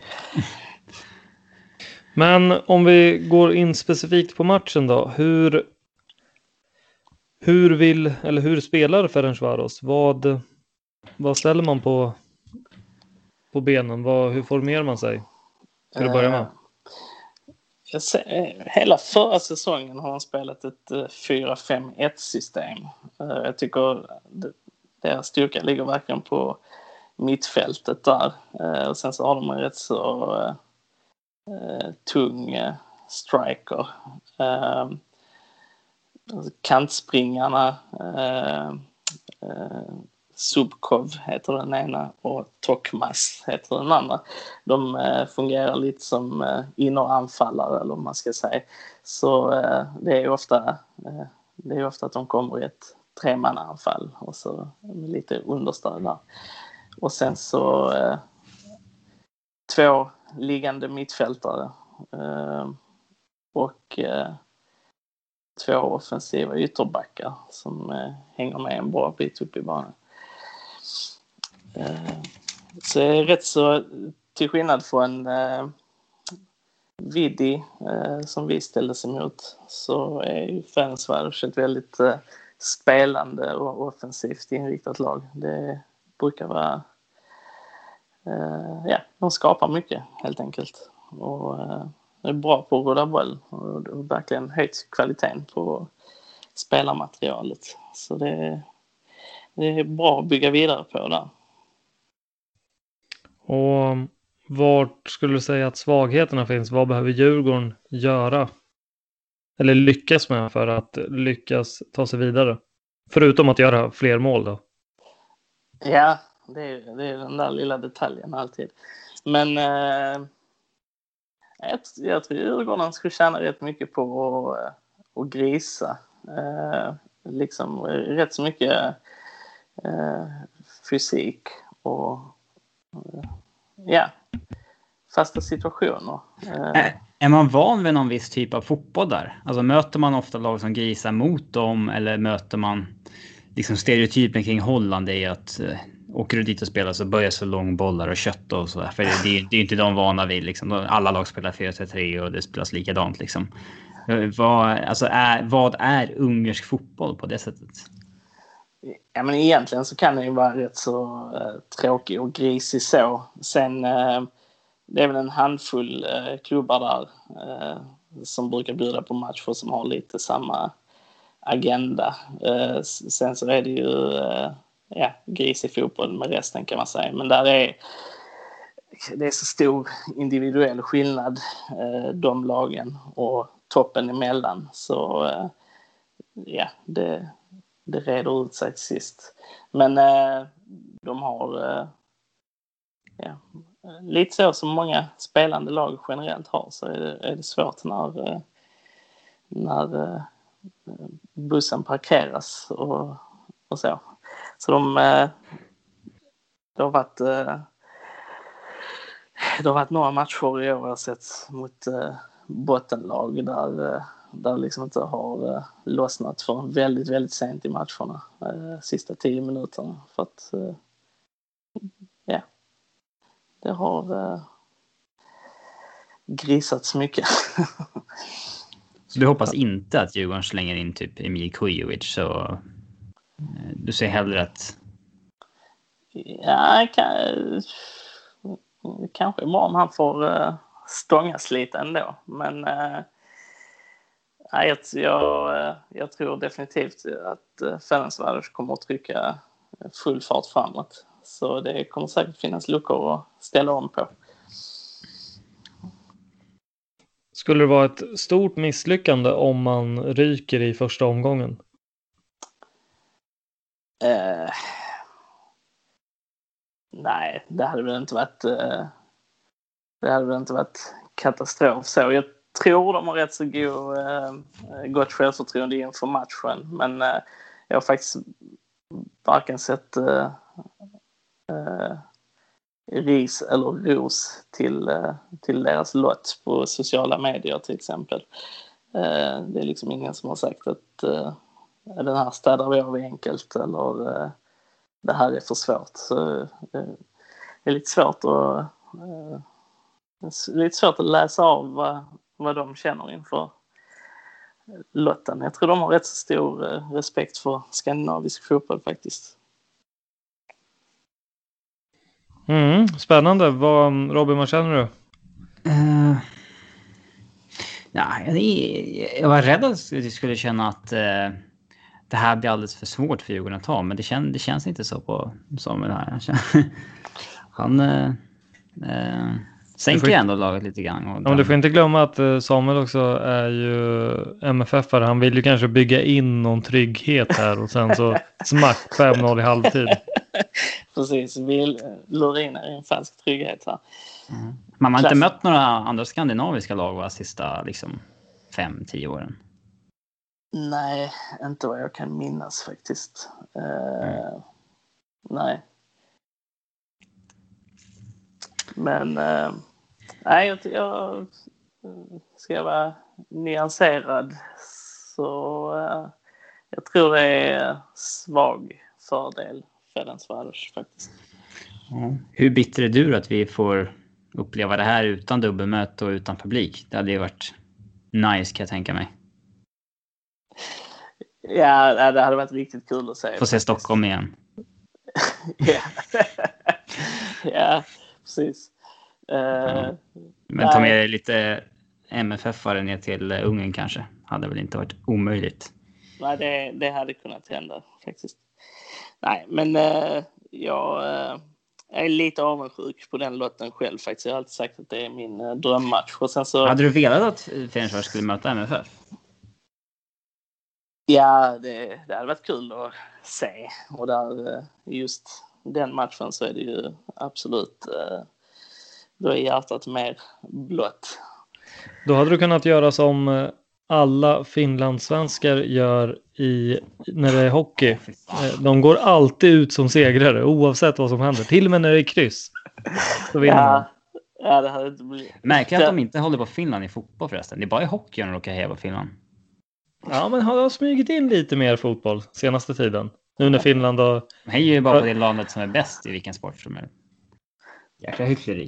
Men om vi går in specifikt på matchen då. Hur, hur vill, eller hur spelar Ferencváros? Vad, vad ställer man på, på benen? Vad, hur formerar man sig? Till att börja med. Jag ser, hela förra säsongen har han spelat ett fyra fem ett system. Jag tycker deras styrka ligger verkligen på mittfältet där. Och sen så har de en rätt så uh, tung uh, striker. Uh, kantspringarna uh, uh, Subkov heter den ena och Tokmas heter den andra. De uh, fungerar lite som uh, inneranfallare, eller vad man ska säga. Så uh, det är ofta uh, det är ofta att de kommer i ett tremannaanfall och så lite understöd där. Och sen så uh, två liggande mittfältare uh, och uh, två offensiva ytterbackar som uh, hänger med en bra bit upp i banan. Uh, så är rätt så, till skillnad från uh, Vidi uh, som vi ställdes emot, så är ju Ferencváros ett väldigt uh, spelande och offensivt inriktat lag. Det brukar vara uh, ja, de skapar mycket helt enkelt och uh, är bra på att rulla boll och, och verkligen höjt kvaliteten på spelarmaterialet. Så det, det är bra att bygga vidare på där. Och vart skulle du säga att svagheterna finns? Vad behöver Djurgården göra? Eller lyckas med för att lyckas ta sig vidare? Förutom att göra fler mål då. Ja, det är, det är den där lilla detaljen alltid. Men eh, jag, jag tror Djurgården skulle tjäna rätt mycket på att, att grisa. Eh, liksom rätt så mycket eh, fysik och ja, fasta situationer. Är, är man van vid någon viss typ av fotboll där? Alltså möter man ofta lag som grisar mot dem, eller möter man liksom stereotypen kring Holland är att eh, åker du dit och spelar så börjar så långbollar och kött och sådär. För det, det, det är ju inte de vana vid liksom. Alla lag spelar fyra tre tre och det spelas likadant liksom. Vad, alltså är, vad är ungersk fotboll på det sättet? Ja, men egentligen så kan det ju vara rätt så uh, tråkig och grisig så. Sen uh, det är väl en handfull uh, klubbar där uh, som brukar bjuda på matcher som har lite samma agenda. Uh, sen så är det ju uh, ja, grisig fotboll med resten kan man säga. Men där är det är så stor individuell skillnad uh, de lagen och toppen emellan. Så uh, ja, det det reder ut sig till sist. Men eh, de har eh, ja, lite så som många spelande lag generellt har, så är det, är det svårt när, eh, när eh, bussen parkeras och, och så. Så de, eh, det har varit eh, det har varit några matcher i år jag har sett mot eh, bottenlag där, eh, där liksom inte har eh, lossnat för väldigt, väldigt sent i matcherna. Eh, sista tio minuterna. För att eh, ja, det har eh, grisats mycket. Så du hoppas inte att Djurgården slänger in typ Emil Kujovic, så eh, du säger hellre att... Ja, kan, kanske är bra om han får uh, stångas lite ändå. Men uh, jag, jag, jag tror definitivt att uh, Ferencváros kommer att trycka full fart framåt. Så det kommer säkert finnas luckor att ställa om på. Skulle det vara ett stort misslyckande om man ryker i första omgången? Uh, nej, det hade väl inte varit uh, det hade väl inte varit katastrof. Så jag tror de har rätt så god, uh, gott självförtroende inför matchen. Men uh, jag har faktiskt varken sett uh, uh, ris eller ros till, uh, till deras lott på sociala medier till exempel. Uh, det är liksom ingen som har sagt att uh, den här städar vi av enkelt eller uh, det här är för svårt. Så uh, det är lite svårt att uh, lite svårt att läsa av vad, vad de känner inför lotten. Jag tror de har rätt så stor uh, respekt för skandinavisk fotboll faktiskt. Mm, spännande. Vad, Robin, vad känner du? Uh, ja, jag, jag var rädd att jag skulle känna att uh, det här blir alldeles för svårt för Djurgården att ta. Men det, kän, det känns inte så på Samuel här. Han uh, uh, sänker får... ändå laget lite grann. Och ja, du får inte glömma att Samuel också är ju M F F-are. Han vill ju kanske bygga in någon trygghet här och sen så smack fem noll i halvtid. Precis, vi lurar in en falsk trygghet här. Mm. Man har Klass. inte mött några andra skandinaviska lag de sista liksom, fem, tio åren. Nej, inte vad jag kan minnas faktiskt. Uh, mm. Nej. Men uh, nej, jag, jag ska jag vara nyanserad så uh, jag tror det är svag fördel Ferencváros faktiskt. Ja. Hur bitter är du att vi får uppleva det här utan dubbelmöte och utan publik? Det hade ju varit nice, kan jag tänka mig. Ja, det hade varit riktigt kul att se. Få se Stockholm igen. ja. ja, precis. Uh, ja. Men ta med dig lite M F F-are ner till Ungern kanske. Hade väl inte varit omöjligt. Nej, det, det hade kunnat hända faktiskt. Nej, men uh, jag, uh, jag är lite avundsjuk på den lotten själv faktiskt. Jag har alltid sagt att det är min uh, drömmatch. Och sen så... Hade du velat att Ferencváros skulle möta M F F? Ja, det, det hade varit kul att se. Och där, just den matchen så är det ju absolut, då är hjärtat mer blått. Då hade du kunnat göra som alla finlandssvenskar gör i, när det är hockey. De går alltid ut som segrare oavsett vad som händer. Till och med när det är kryss. Så vinner ja, ja, det hade inte blivit. Märker att de inte håller på Finland i fotboll förresten. Det är bara i hockey när de råkar häva Finland. Ja, men har de smugit in lite mer fotboll senaste tiden? Nu när Finland har... De är ju bara på det landet som är bäst i vilken sport som är. Jäkla hyckleri.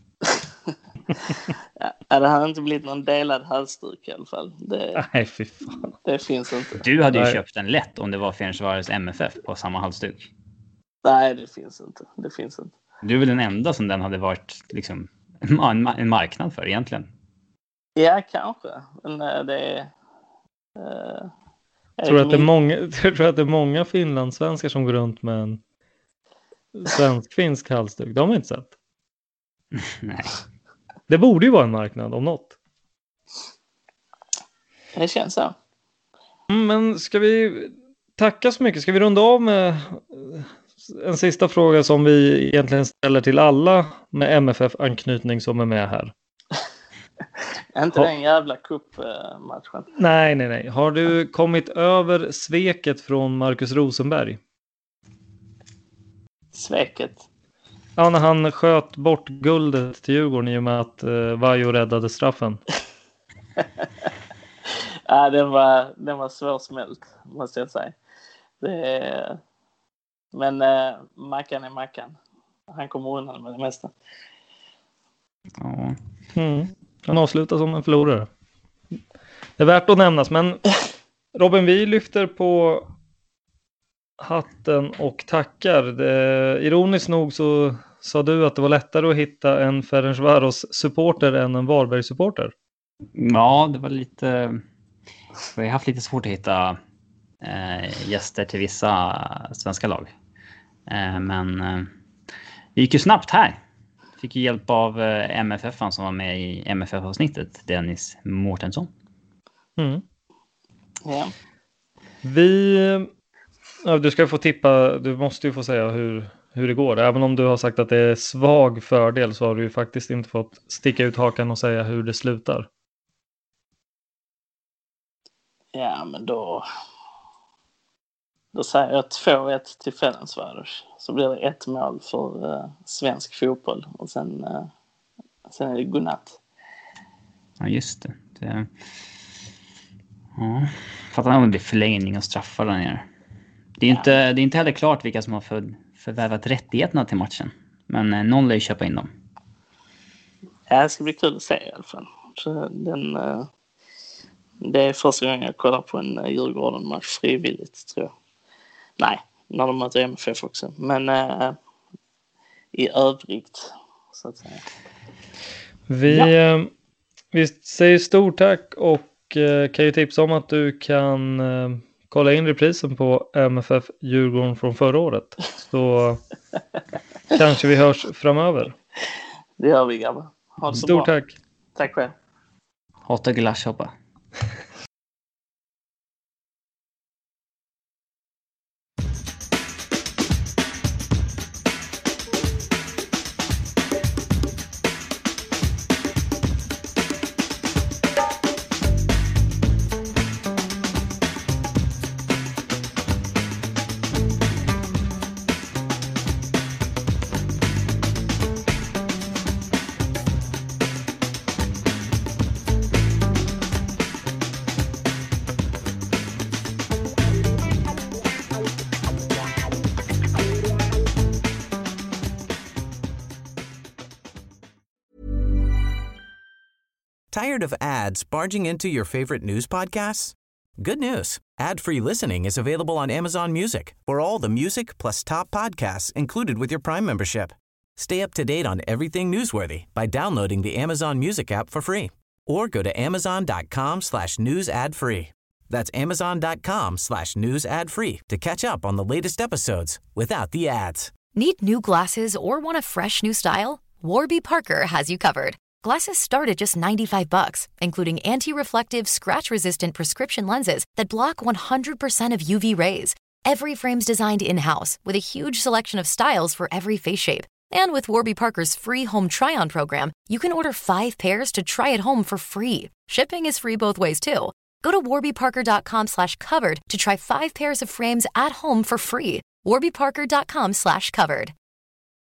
Ja, det har inte blivit någon delad halsduk i alla fall. Det, Nej, fy fan. Det finns inte. Du hade ju Nej. köpt en lätt om det var Ferencváros M F F på samma halsduk. Nej, det finns inte. Det finns inte. Du är väl den enda som den hade varit liksom en, en marknad för egentligen. Ja, kanske. Men det är... Uh, jag tror att det är många, jag tror att det är många finlandssvenskar som går runt med en svensk-finsk halsduk. De har inte sett. Nej. Det borde ju vara en marknad om något. Det känns så. Men ska vi tacka så mycket. Ska vi runda av med en sista fråga som vi egentligen ställer till alla med M F F-anknytning som är med här? Inte ha. Den jävla cupmatchen. Nej, nej, nej. Har du kommit över sveket från Marcus Rosenberg? Sveket? Ja, när han sköt bort guldet till Djurgården i och med att uh, Vajo räddade straffen. Ja, den var, den var svårsmält, måste jag säga. Det, men uh, Mackan är Mackan. Han kommer undan med det mesta. Ja. Mm. Han avslutar som en förlorare. Det är värt att nämnas, men Robin, vi lyfter på hatten och tackar. Det, ironiskt nog så sa du att det var lättare att hitta en Ferencvaros-supporter än en Varberg-supporter. Ja, det var lite... Vi har haft lite svårt att hitta eh, gäster till vissa svenska lag. Eh, men eh, det gick ju snabbt här. Fick ju hjälp av eh, M F F som var med i M F F-avsnittet, Dennis Mårtensson. Mm. Ja. Vi... Ja, du ska få tippa, du måste ju få säga hur, hur det går. Även om du har sagt att det är svag fördel så har du ju faktiskt inte fått sticka ut hakan och säga hur det slutar. Ja, men då... Då säger jag två ett till Ferencvaros. Så blir det ett mål för uh, svensk fotboll. Och sen, uh, sen är det godnatt. Ja, just det. det... Ja. Fattar om det blir förlängning och straffar där nere. Det är, ja. inte, det är inte heller klart vilka som har för, förvärvat rättigheterna till matchen. Men uh, någon lär ju köpa in dem. Ja, det ska bli kul att se i alla fall. Så den... Uh... Det är första gången jag kollar på en Djurgården-match frivilligt, tror jag. Nej, när de möter M F F också. Men äh, i övrigt, så att säga. Vi, ja. eh, vi säger stort tack och eh, kan ju tipsa om att du kan eh, kolla in reprisen på M F F Djurgården från förra året. Så kanske vi hörs framöver. Det gör vi, grabbar. Ha det så stort bra. tack. Tack själv. Hata glasshoppa. Tired of ads barging into your favorite news podcasts? Good news. Ad-free listening is available on Amazon Music for all the music plus top podcasts included with your Prime membership. Stay up to date on everything newsworthy by downloading the Amazon Music app for free or go to amazon.com slash news ad free. That's amazon.com slash news ad free to catch up on the latest episodes without the ads. Need new glasses or want a fresh new style? Warby Parker has you covered. Glasses start at just ninety-five bucks, including anti-reflective, scratch-resistant prescription lenses that block one hundred percent of U V rays. Every frame's designed in-house with a huge selection of styles for every face shape. And with Warby Parker's free home try-on program, you can order five pairs to try at home for free. Shipping is free both ways, too. Go to warbyparker.com slash covered to try five pairs of frames at home for free. warbyparker.com slash covered.